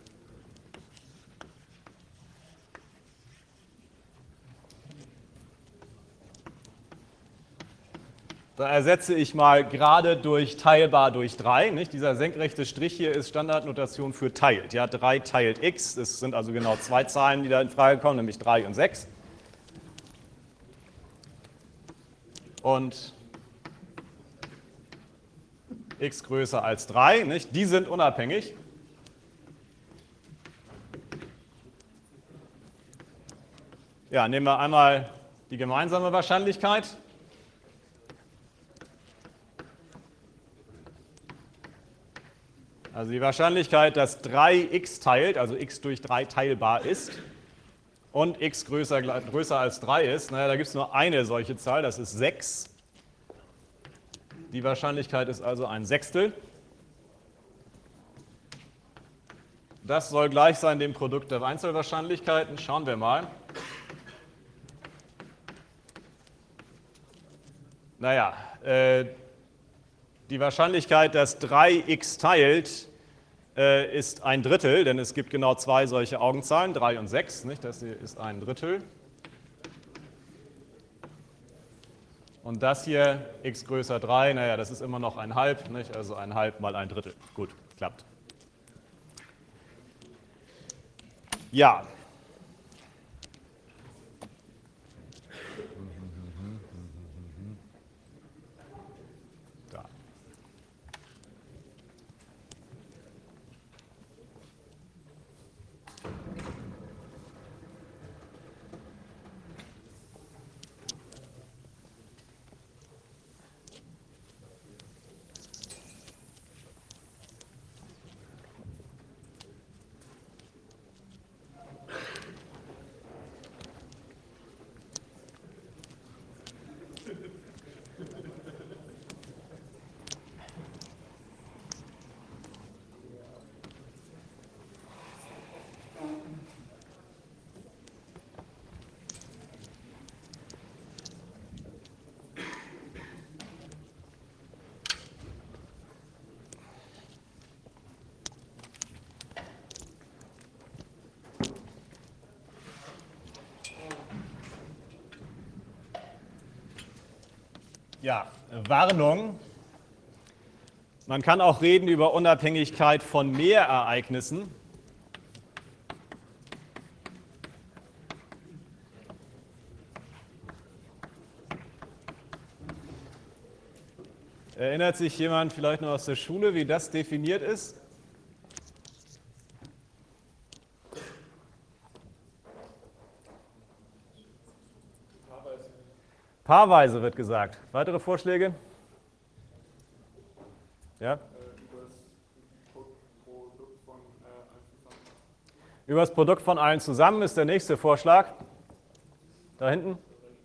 Da ersetze ich mal gerade durch teilbar durch drei. Nicht? Dieser senkrechte Strich hier ist Standardnotation für teilt. Ja, drei teilt x, das sind also genau zwei Zahlen, die da in Frage kommen, nämlich drei und sechs. Und x größer als drei, nicht? Die sind unabhängig. Ja, nehmen wir einmal die gemeinsame Wahrscheinlichkeit. Also die Wahrscheinlichkeit, dass drei x teilt, also x durch drei teilbar ist und x größer, größer als drei ist, naja, da gibt es nur eine solche Zahl, das ist sechs. Die Wahrscheinlichkeit ist also ein Sechstel. Das soll gleich sein dem Produkt der Einzelwahrscheinlichkeiten. Schauen wir mal. Naja, äh, die Wahrscheinlichkeit, dass drei x teilt, äh, ist ein Drittel, denn es gibt genau zwei solche Augenzahlen, drei und sechs. Nicht? Das hier ist ein Drittel. Und das hier, x größer drei, naja, das ist immer noch ein halb, nicht? Also ein halb mal ein Drittel. Gut, klappt. Ja. Da. Ja, Warnung. Man kann auch reden über Unabhängigkeit von Mehrereignissen. Erinnert sich jemand vielleicht noch aus der Schule, wie das definiert ist? Paarweise. Paarweise wird gesagt. Weitere Vorschläge? Ja? Äh, über das Produkt von äh, allen zusammen. Über das Produkt von allen zusammen ist der nächste Vorschlag. Da hinten?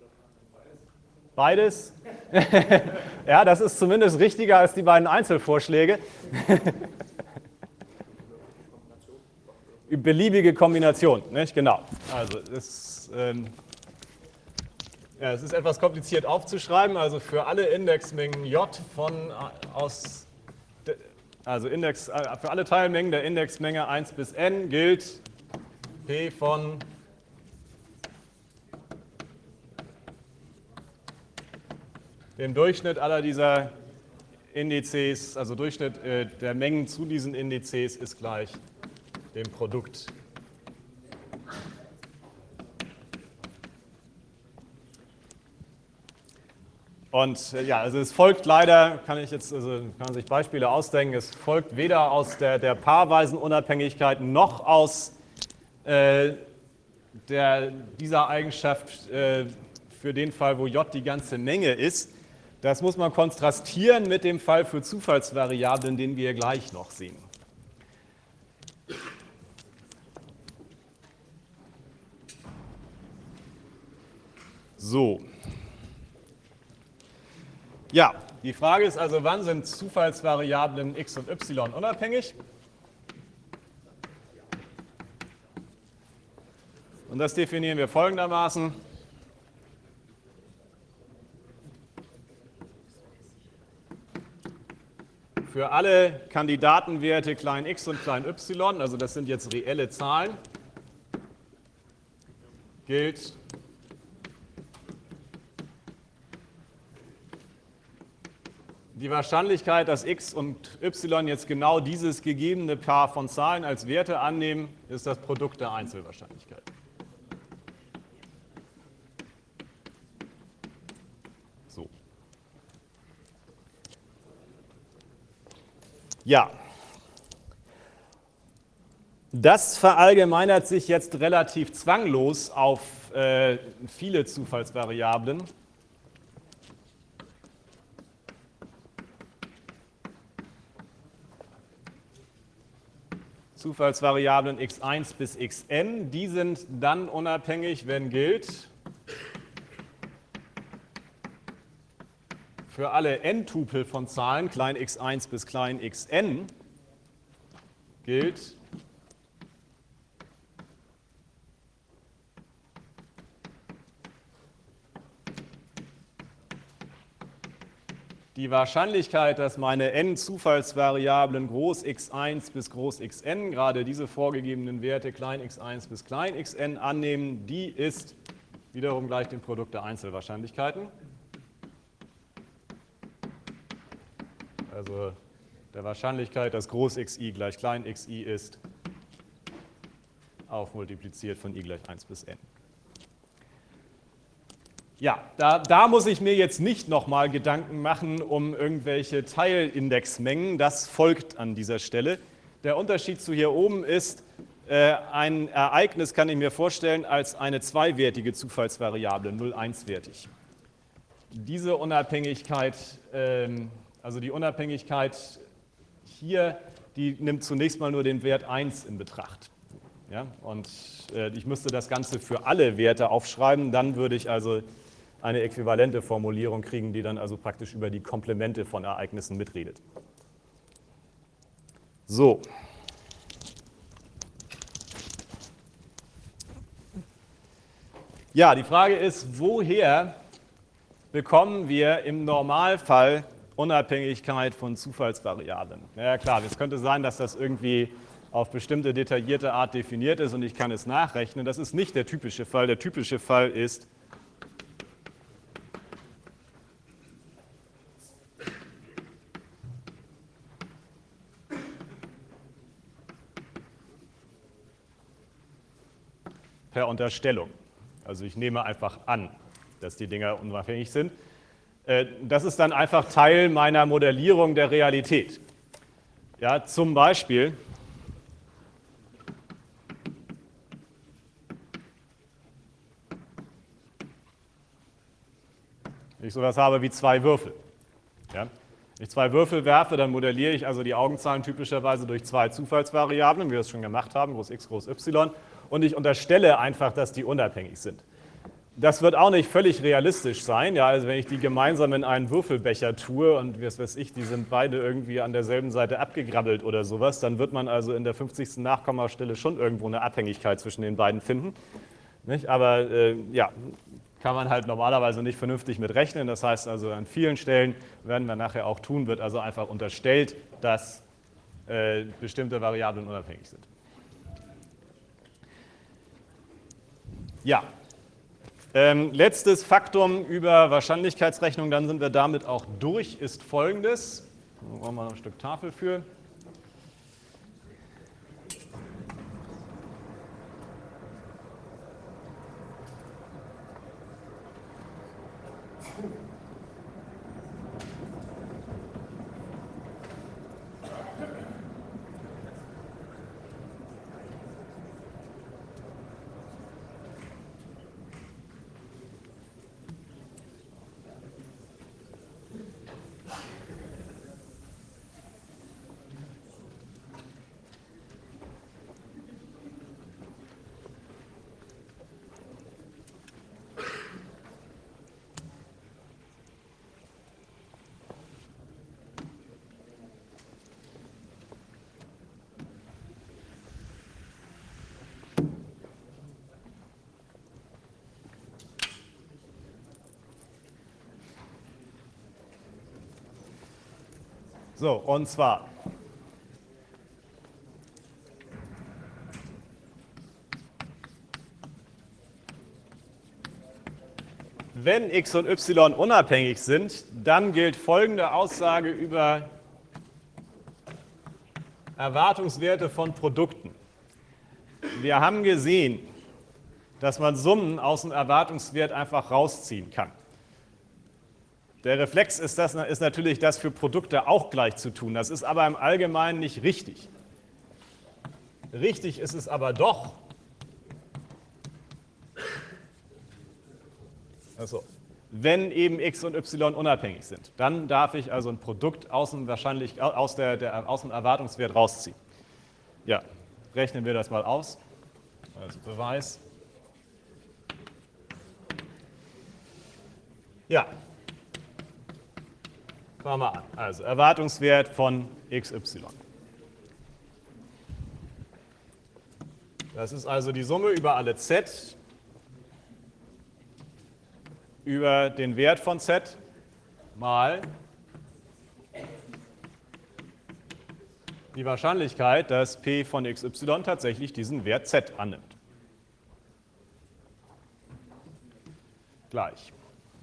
Beides? Ja, das ist zumindest richtiger als die beiden Einzelvorschläge. Beliebige Kombination, nicht? Genau. Also es, ähm, ja, es ist etwas kompliziert aufzuschreiben. Also für alle Indexmengen J von aus, also Index, für alle Teilmengen der Indexmenge eins bis n gilt P von dem Durchschnitt aller dieser Indizes, also Durchschnitt äh, der Mengen zu diesen Indizes ist gleich dem Produkt. Und äh, ja, also es folgt leider, kann ich jetzt, also kann man sich Beispiele ausdenken, es folgt weder aus der, der paarweisen Unabhängigkeit noch aus äh, der, dieser Eigenschaft äh, für den Fall, wo J die ganze Menge ist. Das muss man kontrastieren mit dem Fall für Zufallsvariablen, den wir gleich noch sehen. So. Ja, die Frage ist also, wann sind Zufallsvariablen x und y unabhängig? Und das definieren wir folgendermaßen. Für alle Kandidatenwerte klein x und klein y, also das sind jetzt reelle Zahlen, gilt die Wahrscheinlichkeit, dass x und y jetzt genau dieses gegebene Paar von Zahlen als Werte annehmen, ist das Produkt der Einzelwahrscheinlichkeit. So. Ja. Das verallgemeinert sich jetzt relativ zwanglos auf äh, viele Zufallsvariablen. Zufallsvariablen x eins bis xn, die sind dann unabhängig, wenn gilt, für alle n-Tupel von Zahlen, klein x eins bis klein xn, gilt, die Wahrscheinlichkeit, dass meine n-Zufallsvariablen groß x eins bis groß xn, gerade diese vorgegebenen Werte klein x eins bis klein xn annehmen, die ist wiederum gleich dem Produkt der Einzelwahrscheinlichkeiten. Also der Wahrscheinlichkeit, dass groß xi gleich klein xi ist, aufmultipliziert von i gleich eins bis n. Ja, da, da muss ich mir jetzt nicht nochmal Gedanken machen um irgendwelche Teilindexmengen. Das folgt an dieser Stelle. Der Unterschied zu hier oben ist, äh, ein Ereignis kann ich mir vorstellen als eine zweiwertige Zufallsvariable, null eins-wertig. Diese Unabhängigkeit, ähm, also die Unabhängigkeit hier, die nimmt zunächst mal nur den Wert eins in Betracht. Ja, und äh, ich müsste das Ganze für alle Werte aufschreiben, dann würde ich also eine äquivalente Formulierung kriegen, die dann also praktisch über die Komplemente von Ereignissen mitredet. So. Ja, die Frage ist, woher bekommen wir im Normalfall Unabhängigkeit von Zufallsvariablen? Na ja, klar, es könnte sein, dass das irgendwie auf bestimmte detaillierte Art definiert ist und ich kann es nachrechnen. Das ist nicht der typische Fall. Der typische Fall ist, per Unterstellung. Also ich nehme einfach an, dass die Dinger unabhängig sind. Das ist dann einfach Teil meiner Modellierung der Realität. Ja, zum Beispiel wenn ich sowas habe wie zwei Würfel. Ja? Wenn ich zwei Würfel werfe, dann modelliere ich also die Augenzahlen typischerweise durch zwei Zufallsvariablen, wie wir es schon gemacht haben, groß x, groß y, und ich unterstelle einfach, dass die unabhängig sind. Das wird auch nicht völlig realistisch sein. Ja, also wenn ich die gemeinsam in einen Würfelbecher tue und was weiß ich, die sind beide irgendwie an derselben Seite abgegrabbelt oder sowas, dann wird man also in der fünfzigsten Nachkommastelle schon irgendwo eine Abhängigkeit zwischen den beiden finden. Nicht? Aber äh, ja, kann man halt normalerweise nicht vernünftig mit rechnen. Das heißt also, an vielen Stellen, werden wir nachher auch tun, wird also einfach unterstellt, dass äh, bestimmte Variablen unabhängig sind. Ja. Ähm, letztes Faktum über Wahrscheinlichkeitsrechnung, dann sind wir damit auch durch, ist folgendes. Da brauchen wir noch ein Stück Tafel für. So, und zwar wenn x und y unabhängig sind, dann gilt folgende Aussage über Erwartungswerte von Produkten. Wir haben gesehen, dass man Summen aus dem Erwartungswert einfach rausziehen kann. Der Reflex ist, das, ist natürlich, das für Produkte auch gleich zu tun. Das ist aber im Allgemeinen nicht richtig. Richtig ist es aber doch, also, wenn eben x und y unabhängig sind. Dann darf ich also ein Produkt aus dem, wahrscheinlich, aus der, der, aus dem Erwartungswert rausziehen. Ja, rechnen wir das mal aus. Also Beweis. Ja. Fangen wir an. Also Erwartungswert von x y. Das ist also die Summe über alle z über den Wert von z mal die Wahrscheinlichkeit, dass P von xy tatsächlich diesen Wert z annimmt. Gleich.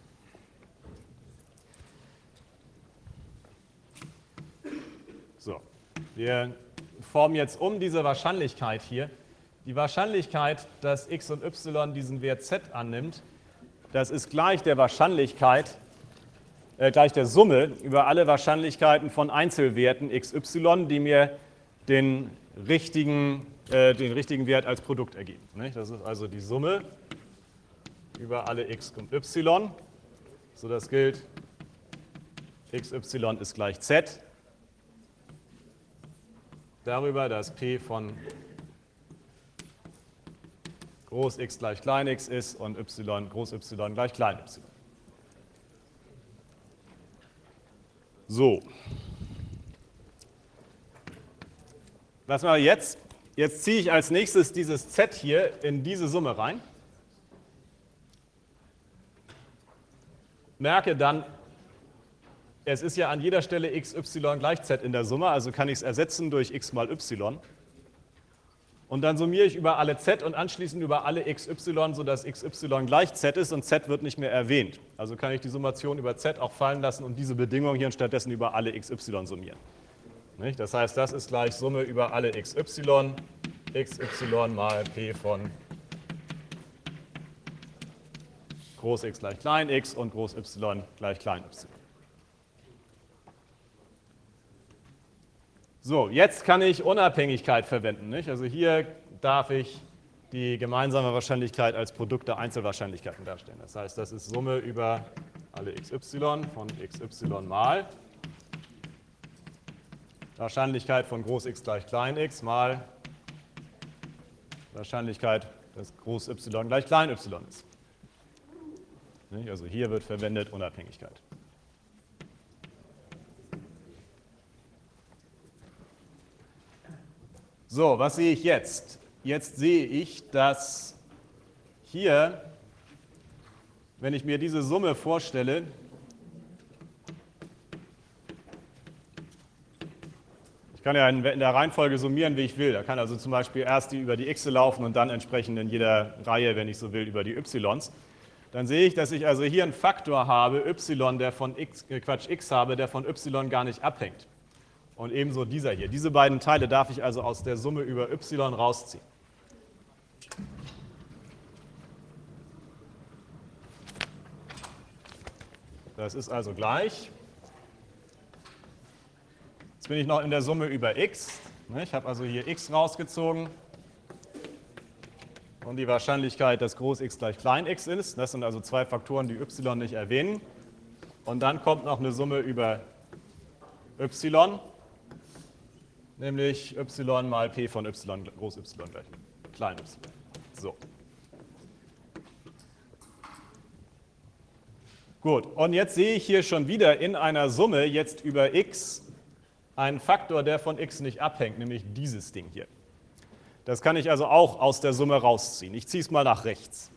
So, wir formen jetzt um diese Wahrscheinlichkeit hier. Die Wahrscheinlichkeit, dass x und y diesen Wert z annimmt, das ist gleich der Wahrscheinlichkeit, äh, gleich der Summe über alle Wahrscheinlichkeiten von Einzelwerten xy, die mir den richtigen, äh, den richtigen Wert als Produkt ergeben. Nicht? Das ist also die Summe über alle x und y. So, das gilt, xy ist gleich z. Darüber, dass P von groß x gleich klein x ist und y, groß y gleich klein y. So. Was mache ich jetzt? Jetzt ziehe ich als nächstes dieses z hier in diese Summe rein. Merke dann, es ist ja an jeder Stelle xy gleich z in der Summe, also kann ich es ersetzen durch x mal y. Und dann summiere ich über alle z und anschließend über alle xy, sodass xy gleich z ist und z wird nicht mehr erwähnt. Also kann ich die Summation über z auch fallen lassen und diese Bedingung hier stattdessen über alle xy summieren. Nicht? Das heißt, das ist gleich Summe über alle xy, xy mal p von Groß x gleich klein x und Groß y gleich klein y. So, jetzt kann ich Unabhängigkeit verwenden. Nicht? Also hier darf ich die gemeinsame Wahrscheinlichkeit als Produkt der Einzelwahrscheinlichkeiten darstellen. Das heißt, das ist Summe über alle xy von xy mal Wahrscheinlichkeit von Groß x gleich klein x mal Wahrscheinlichkeit, dass Groß y gleich klein y ist. Nicht? Also hier wird verwendet Unabhängigkeit. So, was sehe ich jetzt? Jetzt sehe ich, dass hier, wenn ich mir diese Summe vorstelle, ich kann ja in der Reihenfolge summieren, wie ich will. Da kann also zum Beispiel erst die über die x laufen und dann entsprechend in jeder Reihe, wenn ich so will, über die y's. Dann sehe ich, dass ich also hier einen Faktor habe, y, der von x, äh Quatsch, x habe, der von y gar nicht abhängt. Und ebenso dieser hier. Diese beiden Teile darf ich also aus der Summe über y rausziehen. Das ist also gleich. Jetzt bin ich noch in der Summe über x. Ich habe also hier x rausgezogen. Und die Wahrscheinlichkeit, dass Groß x gleich klein x ist. Das sind also zwei Faktoren, die y nicht erwähnen. Und dann kommt noch eine Summe über y. Nämlich y mal p von y, Groß y gleich klein y. So. Gut, und jetzt sehe ich hier schon wieder in einer Summe jetzt über x einen Faktor, der von x nicht abhängt, nämlich dieses Ding hier. Das kann ich also auch aus der Summe rausziehen. Ich ziehe es mal nach rechts.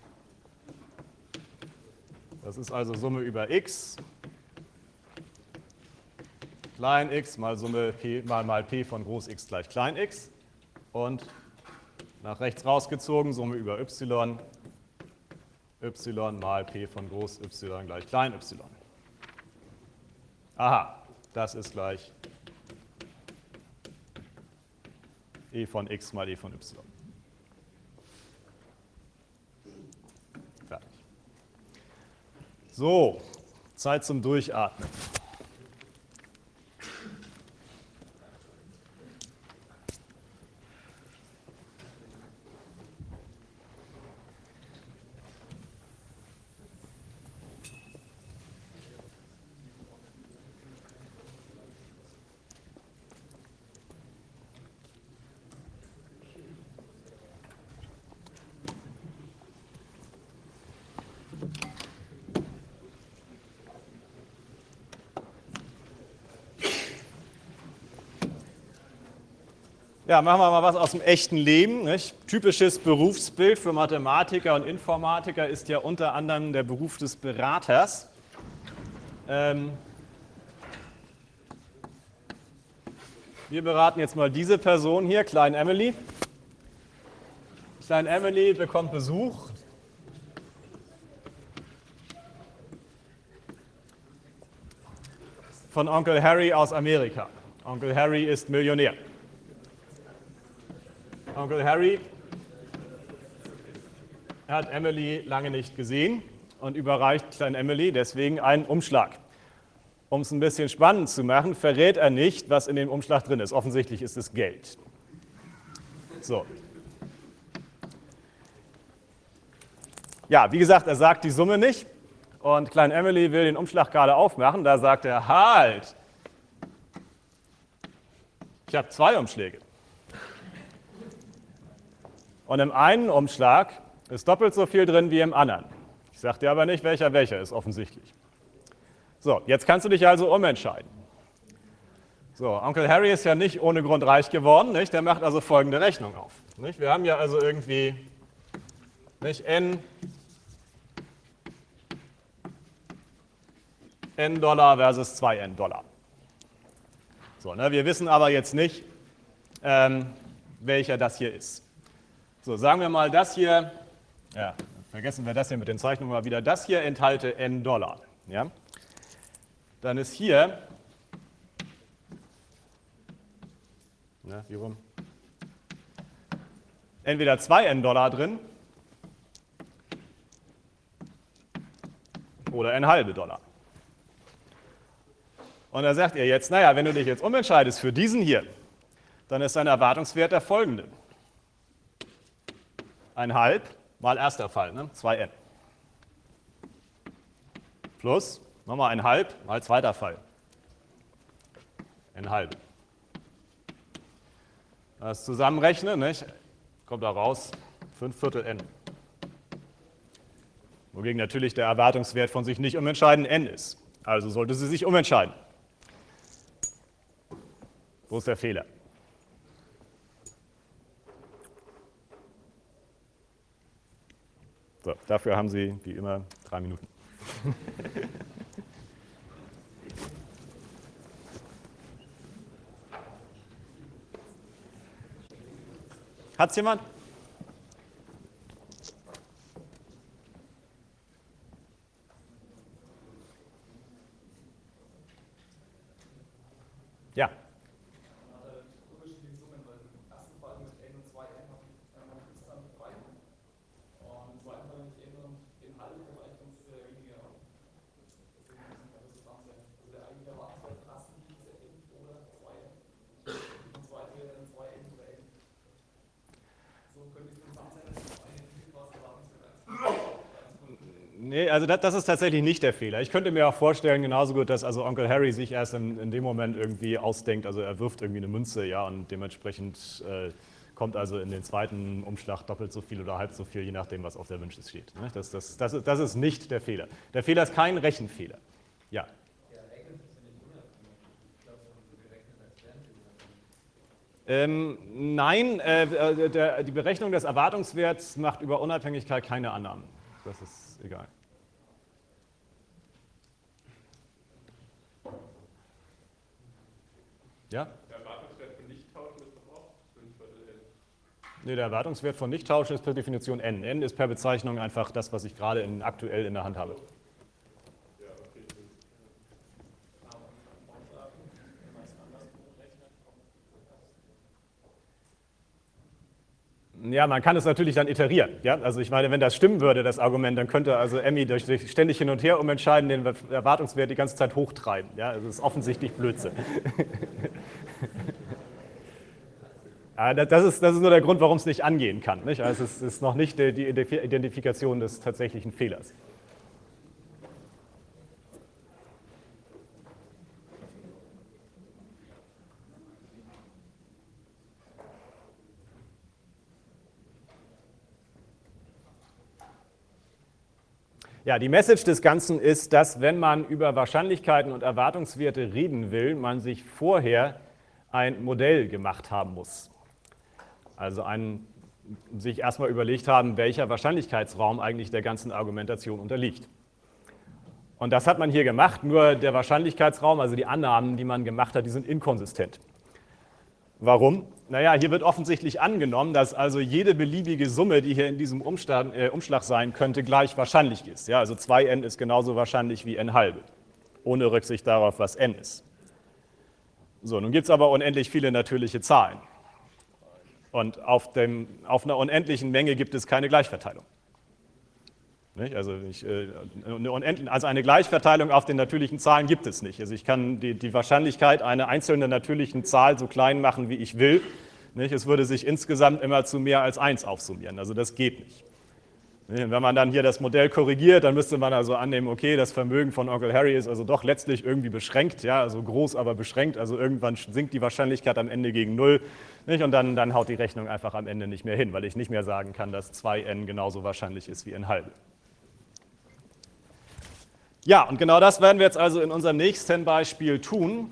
Das ist also Summe über x. Klein x mal Summe p mal, mal p von Groß x gleich klein x und nach rechts rausgezogen Summe über y, y mal p von Groß y gleich klein y. Aha, das ist gleich e von x mal e von y. Fertig. So, Zeit zum Durchatmen. Ja, machen wir mal was aus dem echten Leben. Nicht? Typisches Berufsbild für Mathematiker und Informatiker ist ja unter anderem der Beruf des Beraters. Ähm wir beraten jetzt mal diese Person hier, Klein Emily. Klein Emily bekommt Besuch. Von Onkel Harry aus Amerika. Onkel Harry ist Millionär. Onkel Harry hat Emily lange nicht gesehen und überreicht Klein Emily deswegen einen Umschlag. Um es ein bisschen spannend zu machen, verrät er nicht, was in dem Umschlag drin ist. Offensichtlich ist es Geld. So. Ja, wie gesagt, er sagt die Summe nicht und Klein Emily will den Umschlag gerade aufmachen. Da sagt er, halt, ich habe zwei Umschläge. Und im einen Umschlag ist doppelt so viel drin wie im anderen. Ich sage dir aber nicht, welcher welcher ist, offensichtlich. So, jetzt kannst du dich also umentscheiden. So, Onkel Harry ist ja nicht ohne Grund reich geworden, nicht? Der macht also folgende Rechnung auf. Nicht? Wir haben ja also irgendwie nicht, n, n Dollar versus zwei n Dollar. So, ne? Wir wissen aber jetzt nicht, ähm, welcher das hier ist. So, sagen wir mal, das hier, ja, vergessen wir das hier mit den Zeichnungen mal wieder, das hier enthalte n Dollar. Ja? Dann ist hier, na, wie rum, entweder zwei n Dollar drin oder n halbe Dollar. Und da sagt ihr jetzt, naja, wenn du dich jetzt umentscheidest für diesen hier, dann ist dein Erwartungswert der folgende. ein halb mal erster Fall, ne? zwei n. Plus nochmal ein halb mal zweiter Fall. n halbe. Das zusammenrechne, nicht? Kommt da raus fünf Viertel n. Wogegen natürlich der Erwartungswert von sich nicht umentscheiden n ist. Also sollte sie sich umentscheiden. Wo ist der Fehler? So, dafür haben Sie, wie immer, drei Minuten. Hat's jemand? Ja. Nee, also das, das ist tatsächlich nicht der Fehler. Ich könnte mir auch vorstellen, genauso gut, dass also Onkel Harry sich erst in, in dem Moment irgendwie ausdenkt, also er wirft irgendwie eine Münze, ja, und dementsprechend äh, kommt also in den zweiten Umschlag doppelt so viel oder halb so viel, je nachdem, was auf der Wünsche steht. Ne? Das, das, das, ist, das ist nicht der Fehler. Der Fehler ist kein Rechenfehler. Ja. Ähm, nein, äh, der, die Berechnung des Erwartungswerts macht über Unabhängigkeit keine Annahmen. Das ist egal. Ja? Der Erwartungswert für Nichttauschen ist doch auch fünf Viertel n. Nee, der Erwartungswert von Nichttauschen ist per Definition n. n ist per Bezeichnung einfach das, was ich gerade in, aktuell in der Hand habe. Ja, okay. Ja, man kann es natürlich dann iterieren. Ja? Also ich meine, wenn das stimmen würde, das Argument, dann könnte also Emmy durch, durch ständig hin und her umentscheiden den Erwartungswert die ganze Zeit hochtreiben. Ja? Also das ist offensichtlich Blödsinn. Das ist, das ist nur der Grund, warum es nicht angehen kann. Nicht? Also es ist noch nicht die Identifikation des tatsächlichen Fehlers. Ja, die Message des Ganzen ist, dass wenn man über Wahrscheinlichkeiten und Erwartungswerte reden will, man sich vorher ein Modell gemacht haben muss. Also ein, sich erstmal überlegt haben, welcher Wahrscheinlichkeitsraum eigentlich der ganzen Argumentation unterliegt. Und das hat man hier gemacht, nur der Wahrscheinlichkeitsraum, also die Annahmen, die man gemacht hat, die sind inkonsistent. Warum? Naja, hier wird offensichtlich angenommen, dass also jede beliebige Summe, die hier in diesem Umschlag, äh, Umschlag sein könnte, gleich wahrscheinlich ist. Ja, also zwei n ist genauso wahrscheinlich wie n halbe, ohne Rücksicht darauf, was n ist. So, nun gibt es aber unendlich viele natürliche Zahlen. Und auf, dem, auf einer unendlichen Menge gibt es keine Gleichverteilung. Nicht? Also, ich, äh, eine unendlich, also eine Gleichverteilung auf den natürlichen Zahlen gibt es nicht. Also ich kann die, die Wahrscheinlichkeit einer einzelnen natürlichen Zahl so klein machen, wie ich will. Nicht? Es würde sich insgesamt immer zu mehr als eins aufsummieren. Also das geht nicht. Nicht? Und wenn man dann hier das Modell korrigiert, dann müsste man also annehmen, okay, das Vermögen von Onkel Harry ist also doch letztlich irgendwie beschränkt, ja, also groß, aber beschränkt. Also irgendwann sinkt die Wahrscheinlichkeit am Ende gegen null. Nicht? Und dann, dann haut die Rechnung einfach am Ende nicht mehr hin, weil ich nicht mehr sagen kann, dass zwei n genauso wahrscheinlich ist wie n halbe. Ja, und genau das werden wir jetzt also in unserem nächsten Beispiel tun.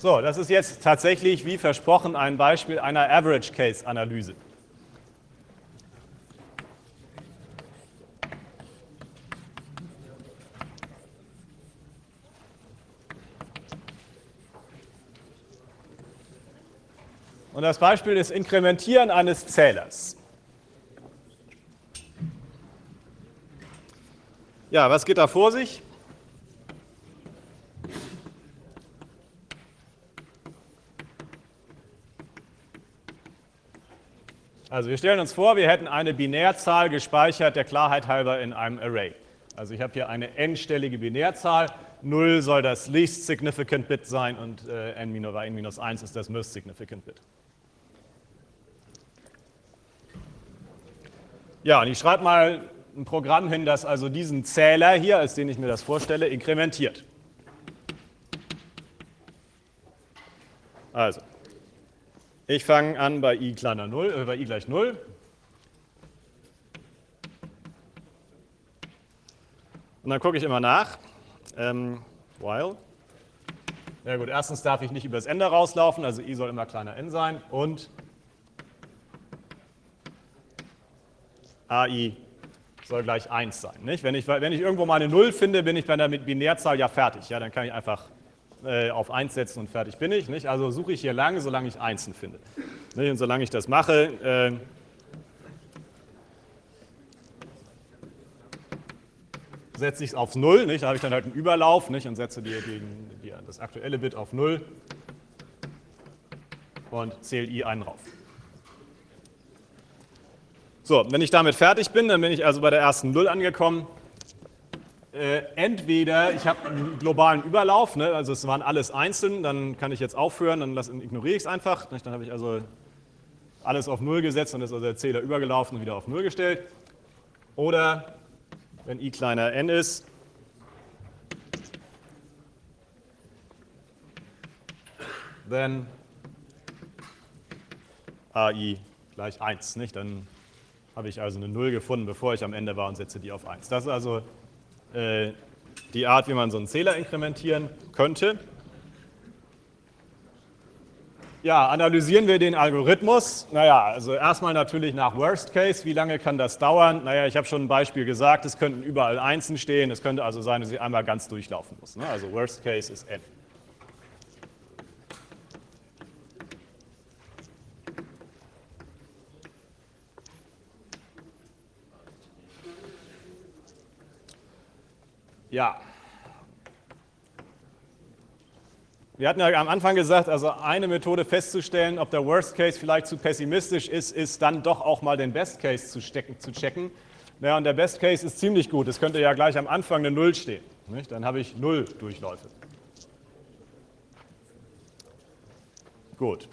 So, das ist jetzt tatsächlich, wie versprochen, ein Beispiel einer Average-Case-Analyse. Und das Beispiel ist Inkrementieren eines Zählers. Ja, was geht da vor sich? Also wir stellen uns vor, wir hätten eine Binärzahl gespeichert, der Klarheit halber in einem Array. Also ich habe hier eine n-stellige Binärzahl, null soll das least significant bit sein und äh, n minus eins ist das most significant bit. Ja, und ich schreibe mal ein Programm hin, das also diesen Zähler hier, als den ich mir das vorstelle, inkrementiert. Also, ich fange an bei i kleiner null, äh, bei i gleich null. Und dann gucke ich immer nach. Ähm, while. Ja gut, erstens darf ich nicht übers Ende rauslaufen, also i soll immer kleiner n sein. Und ai soll gleich eins sein. Nicht? Wenn, ich, wenn ich irgendwo mal eine null finde, bin ich bei der Binärzahl ja fertig. Ja, dann kann ich einfach äh, auf eins setzen und fertig bin ich. Nicht? Also suche ich hier lange, solange ich Einsen finde. Nicht? Und solange ich das mache, äh, setze ich es auf null. Nicht? Da habe ich dann halt einen Überlauf, nicht? Und setze die, die, die, das aktuelle Bit auf null und zähle i einen rauf. So, wenn ich damit fertig bin, dann bin ich also bei der ersten Null angekommen. Äh, entweder ich habe einen globalen Überlauf, ne, also es waren alles einzeln, dann kann ich jetzt aufhören, dann lass, ignoriere ich es einfach. Nicht? Dann habe ich also alles auf Null gesetzt und ist also der Zähler übergelaufen und wieder auf Null gestellt. Oder wenn i kleiner n ist, dann ai gleich eins. Nicht? Dann habe ich also eine Null gefunden, bevor ich am Ende war und setze die auf eins. Das ist also äh, die Art, wie man so einen Zähler inkrementieren könnte. Ja, analysieren wir den Algorithmus. Naja, also erstmal natürlich nach Worst Case. Wie lange kann das dauern? Naja, ich habe schon ein Beispiel gesagt, es könnten überall Einsen stehen. Es könnte also sein, dass ich einmal ganz durchlaufen muss. Ne? Also Worst Case ist n. Ja. Wir hatten ja am Anfang gesagt, also eine Methode festzustellen, ob der Worst Case vielleicht zu pessimistisch ist, ist dann doch auch mal den Best Case zu, stecken, zu checken. Ja, und der Best Case ist ziemlich gut. Es könnte ja gleich am Anfang eine Null stehen. Nicht? Dann habe ich null Durchläufe. Gut.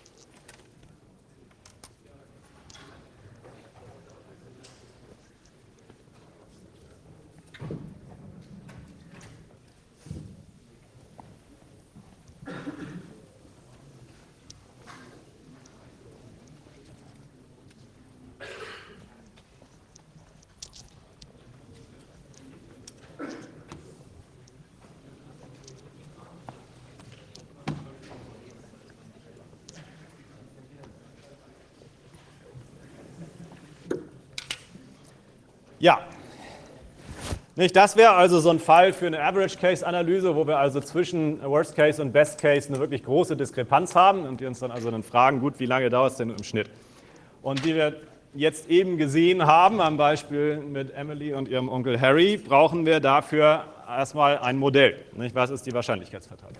Ja, nicht, das wäre also so ein Fall für eine Average-Case-Analyse, wo wir also zwischen Worst Case und Best Case eine wirklich große Diskrepanz haben und die uns dann also dann fragen, gut, wie lange dauert es denn im Schnitt? Und wie wir jetzt eben gesehen haben, am Beispiel mit Emily und ihrem Onkel Harry, brauchen wir dafür erstmal ein Modell. Nicht? Was ist die Wahrscheinlichkeitsverteilung?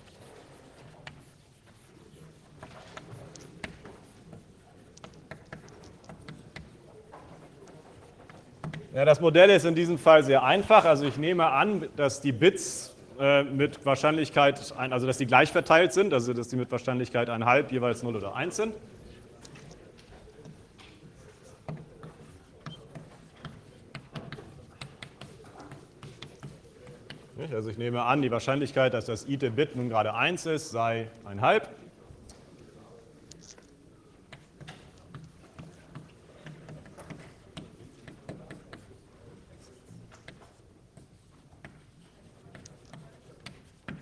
Ja, das Modell ist in diesem Fall sehr einfach. Also ich nehme an, dass die Bits äh, mit Wahrscheinlichkeit, ein, also dass die gleich verteilt sind, also dass die mit Wahrscheinlichkeit eins Komma fünf jeweils null oder eins sind. Also ich nehme an, die Wahrscheinlichkeit, dass das ite Bit nun gerade eins ist, sei eins Komma fünf.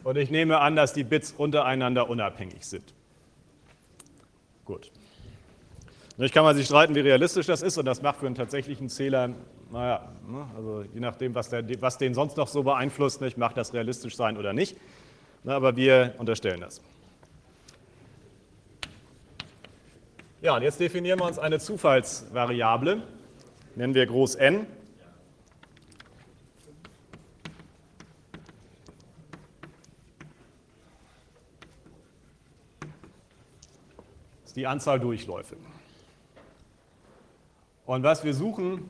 Und ich nehme an, dass die Bits untereinander unabhängig sind. Gut. Jetzt kann man sich streiten, wie realistisch das ist, und das macht für einen tatsächlichen Zähler, naja, also je nachdem, was, der, was den sonst noch so beeinflusst, nicht, macht das realistisch sein oder nicht. Na, aber wir unterstellen das. Ja, und jetzt definieren wir uns eine Zufallsvariable, nennen wir groß N. Das ist die Anzahl Durchläufe. Und was wir suchen,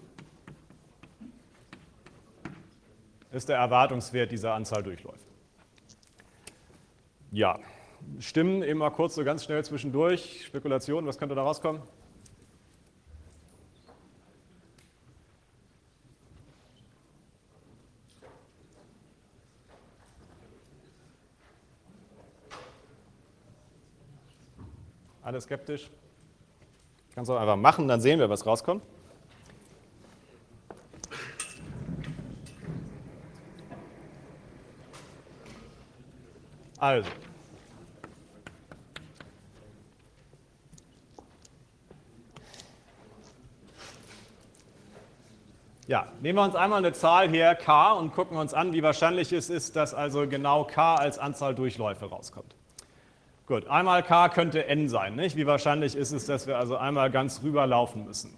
ist der Erwartungswert dieser Anzahl Durchläufe. Ja, Stimmen eben mal kurz so ganz schnell zwischendurch. Spekulation, was könnte da rauskommen? Alle skeptisch? Kannst du auch einfach machen, dann sehen wir, was rauskommt. Also. Ja, nehmen wir uns einmal eine Zahl her, k, und gucken uns an, wie wahrscheinlich es ist, dass also genau k als Anzahl Durchläufe rauskommt. Gut, einmal k könnte n sein, nicht? Wie wahrscheinlich ist es, dass wir also einmal ganz rüber laufen müssen?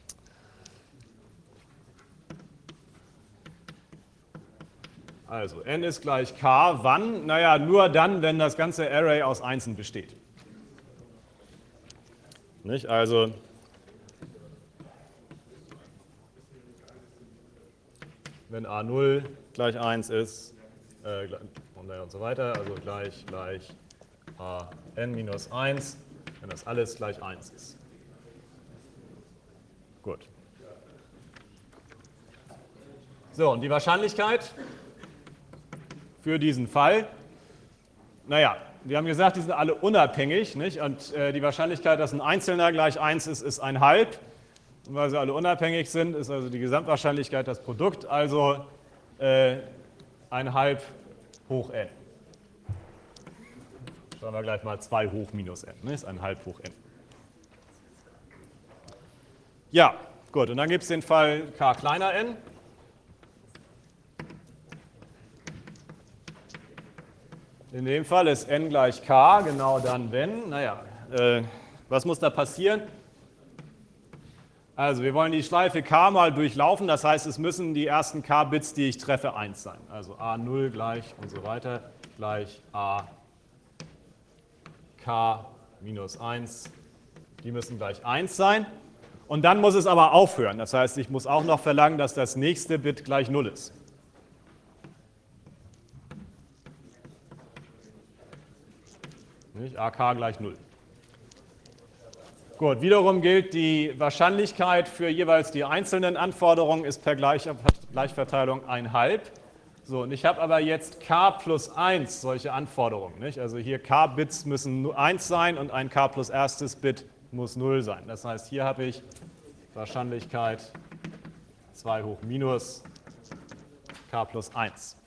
Also n ist gleich k, wann? Naja, nur dann, wenn das ganze Array aus Einsen besteht. Nicht? Also wenn a null gleich eins ist, äh, und so weiter, also gleich gleich a n minus eins, wenn das alles gleich eins ist. Gut. So, und die Wahrscheinlichkeit für diesen Fall, naja, wir haben gesagt, die sind alle unabhängig, nicht? Und äh, die Wahrscheinlichkeit, dass ein Einzelner gleich eins ist, ist ein halb. Und weil sie alle unabhängig sind, ist also die Gesamtwahrscheinlichkeit das Produkt, also äh, ein halb hoch n. Schauen wir gleich mal zwei hoch minus n, ne? Ist ein halb hoch n. Ja, gut, und dann gibt es den Fall k kleiner n. In dem Fall ist n gleich k, genau dann, wenn, naja, äh, was muss da passieren? Also wir wollen die Schleife k mal durchlaufen, das heißt, es müssen die ersten k-Bits, die ich treffe, eins sein. Also a null gleich und so weiter, gleich a k minus eins, die müssen gleich eins sein. Und dann muss es aber aufhören, das heißt, ich muss auch noch verlangen, dass das nächste Bit gleich null ist. Nicht? A K gleich null. Gut, wiederum gilt, die Wahrscheinlichkeit für jeweils die einzelnen Anforderungen ist per Gleichverteilung ein halb. So, und ich habe aber jetzt k plus eins solche Anforderungen. Nicht? Also hier k-Bits müssen eins sein und ein k plus erstes Bit muss null sein. Das heißt, hier habe ich Wahrscheinlichkeit zwei hoch minus k plus eins.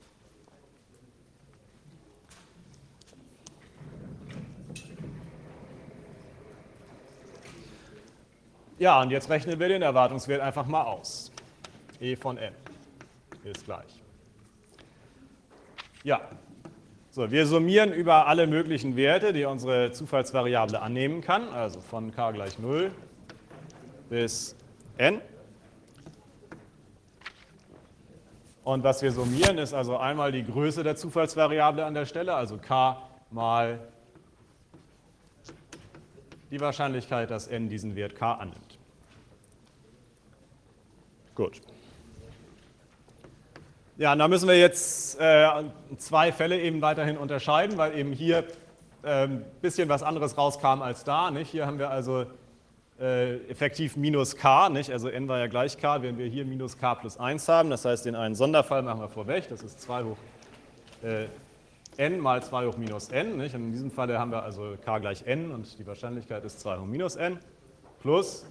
Ja, und jetzt rechnen wir den Erwartungswert einfach mal aus. E von n ist gleich. Ja, so, wir summieren über alle möglichen Werte, die unsere Zufallsvariable annehmen kann, also von k gleich null bis n. Und was wir summieren, ist also einmal die Größe der Zufallsvariable an der Stelle, also k mal die Wahrscheinlichkeit, dass n diesen Wert k annimmt. Gut. Ja, und da müssen wir jetzt äh, zwei Fälle eben weiterhin unterscheiden, weil eben hier ein äh, bisschen was anderes rauskam als da. Nicht? Hier haben wir also äh, effektiv minus k, nicht? Also n war ja gleich k, während wir hier minus k plus eins haben. Das heißt, den einen Sonderfall machen wir vorweg, das ist zwei hoch äh, n mal zwei hoch minus n. Nicht? Und in diesem Fall haben wir also k gleich n und die Wahrscheinlichkeit ist zwei hoch minus n plus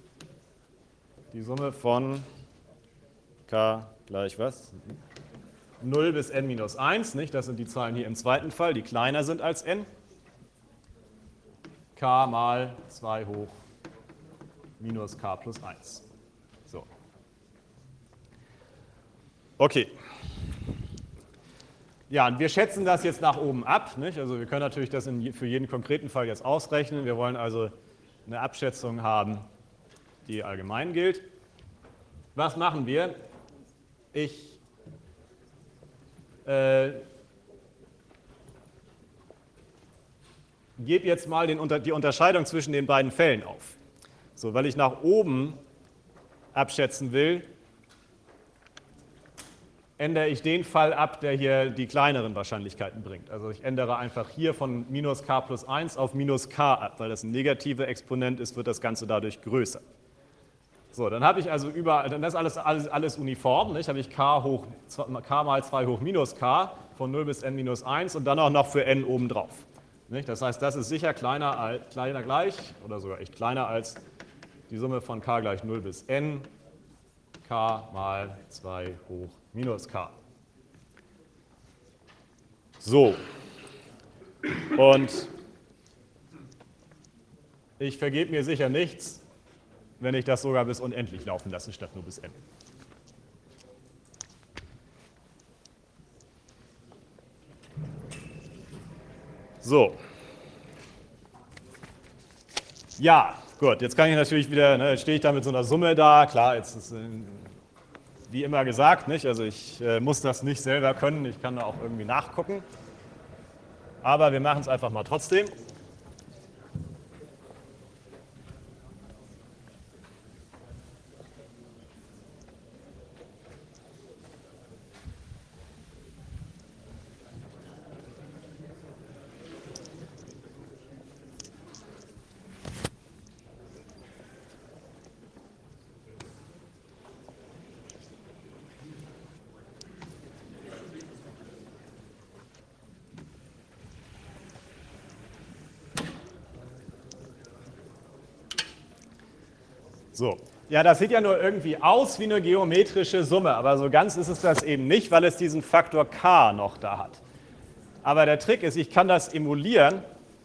die Summe von k gleich was? null bis n minus eins, nicht? Das sind die Zahlen hier im zweiten Fall, die kleiner sind als n. K mal zwei hoch minus k plus eins. So. Okay. Ja, und wir schätzen das jetzt nach oben ab, nicht? Also wir können natürlich das in, für jeden konkreten Fall jetzt ausrechnen. Wir wollen also eine Abschätzung haben, die allgemein gilt. Was machen wir? Ich äh, gebe jetzt mal den, die Unterscheidung zwischen den beiden Fällen auf. So, weil ich nach oben abschätzen will, ändere ich den Fall ab, der hier die kleineren Wahrscheinlichkeiten bringt. Also ich ändere einfach hier von minus k plus eins auf minus k ab, weil das ein negativer Exponent ist, wird das Ganze dadurch größer. So, dann habe ich also überall, dann ist alles, alles, alles uniform, nicht? Habe ich k, hoch, k mal zwei hoch minus k von null bis n minus eins und dann auch noch für n obendrauf. Nicht? Das heißt, das ist sicher kleiner, als, kleiner gleich oder sogar echt kleiner als die Summe von k gleich null bis n, k mal zwei hoch minus k. So. Und ich vergebe mir sicher nichts, wenn ich das sogar bis unendlich laufen lasse, statt nur bis n. So. Ja, gut, jetzt kann ich natürlich wieder, ne, jetzt stehe ich da mit so einer Summe da, klar, jetzt ist wie immer gesagt, nicht? Also ich äh, muss das nicht selber können, ich kann da auch irgendwie nachgucken, aber wir machen es einfach mal trotzdem. So. Ja, das sieht ja nur irgendwie aus wie eine geometrische Summe, aber so ganz ist es das eben nicht, weil es diesen Faktor k noch da hat. Aber der Trick ist, ich kann das emulieren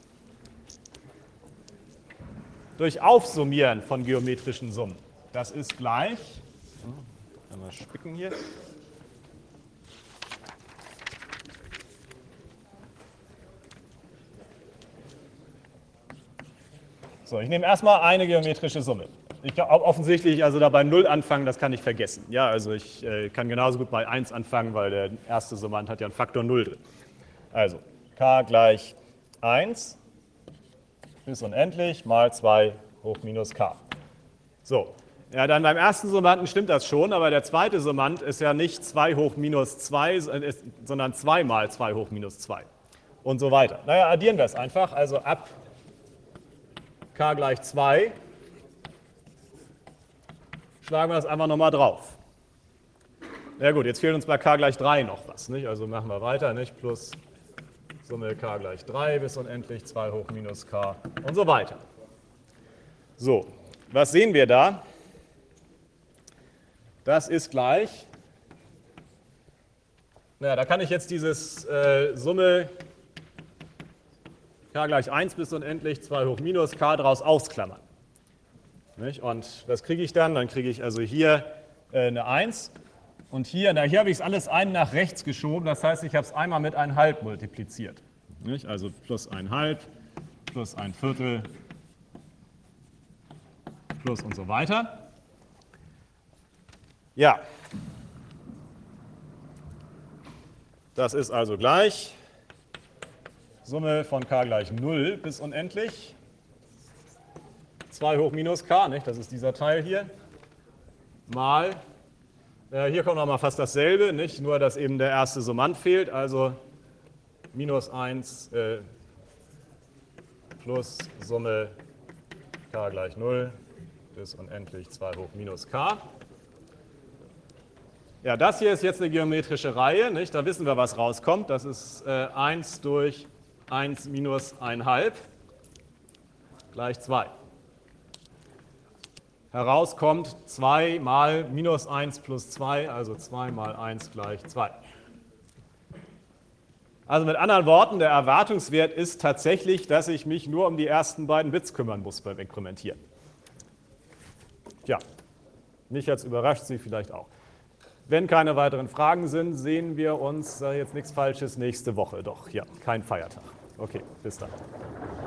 durch Aufsummieren von geometrischen Summen. Das ist gleich, einmal spicken hier. So, ich nehme erstmal eine geometrische Summe. Ich kann offensichtlich also da bei null anfangen, das kann ich vergessen. Ja, also ich äh, kann genauso gut bei eins anfangen, weil der erste Summand hat ja einen Faktor null drin. Also k gleich eins bis unendlich mal zwei hoch minus k. So, ja, dann beim ersten Summanden stimmt das schon, aber der zweite Summand ist ja nicht zwei hoch minus zwei, sondern zwei mal zwei hoch minus zwei und so weiter. Naja, addieren wir es einfach, also ab k gleich zwei schlagen wir das einfach nochmal drauf. Ja gut, jetzt fehlt uns bei k gleich drei noch was, nicht? Also machen wir weiter, nicht? Plus Summe k gleich drei bis unendlich zwei hoch minus k und so weiter. So, was sehen wir da? Das ist gleich, naja, da kann ich jetzt dieses äh, Summe k gleich eins bis unendlich zwei hoch minus k daraus ausklammern. Nicht? Und was kriege ich dann? Dann kriege ich also hier äh, eine eins und hier, na, hier habe ich es alles einen nach rechts geschoben, das heißt, ich habe es einmal mit eins Komma fünf multipliziert. Nicht? Also plus eins Komma fünf, plus ein Viertel, plus und so weiter. Ja, das ist also gleich Summe von k gleich null bis unendlich. zwei hoch minus k, nicht? Das ist dieser Teil hier, mal, äh, hier kommt nochmal fast dasselbe, nicht? Nur dass eben der erste Summand fehlt, also minus eins äh, plus Summe k gleich null bis unendlich zwei hoch minus k. Ja, das hier ist jetzt eine geometrische Reihe, nicht? Da wissen wir, was rauskommt, das ist äh, eins durch eins minus eins Komma fünf gleich zwei. Herauskommt zwei mal minus eins plus zwei, also zwei mal eins gleich zwei. Also mit anderen Worten, der Erwartungswert ist tatsächlich, dass ich mich nur um die ersten beiden Bits kümmern muss beim Inkrementieren. Ja, mich jetzt überrascht Sie vielleicht auch. Wenn keine weiteren Fragen sind, sehen wir uns, sage jetzt nichts Falsches, nächste Woche. Doch, ja, kein Feiertag. Okay, bis dann.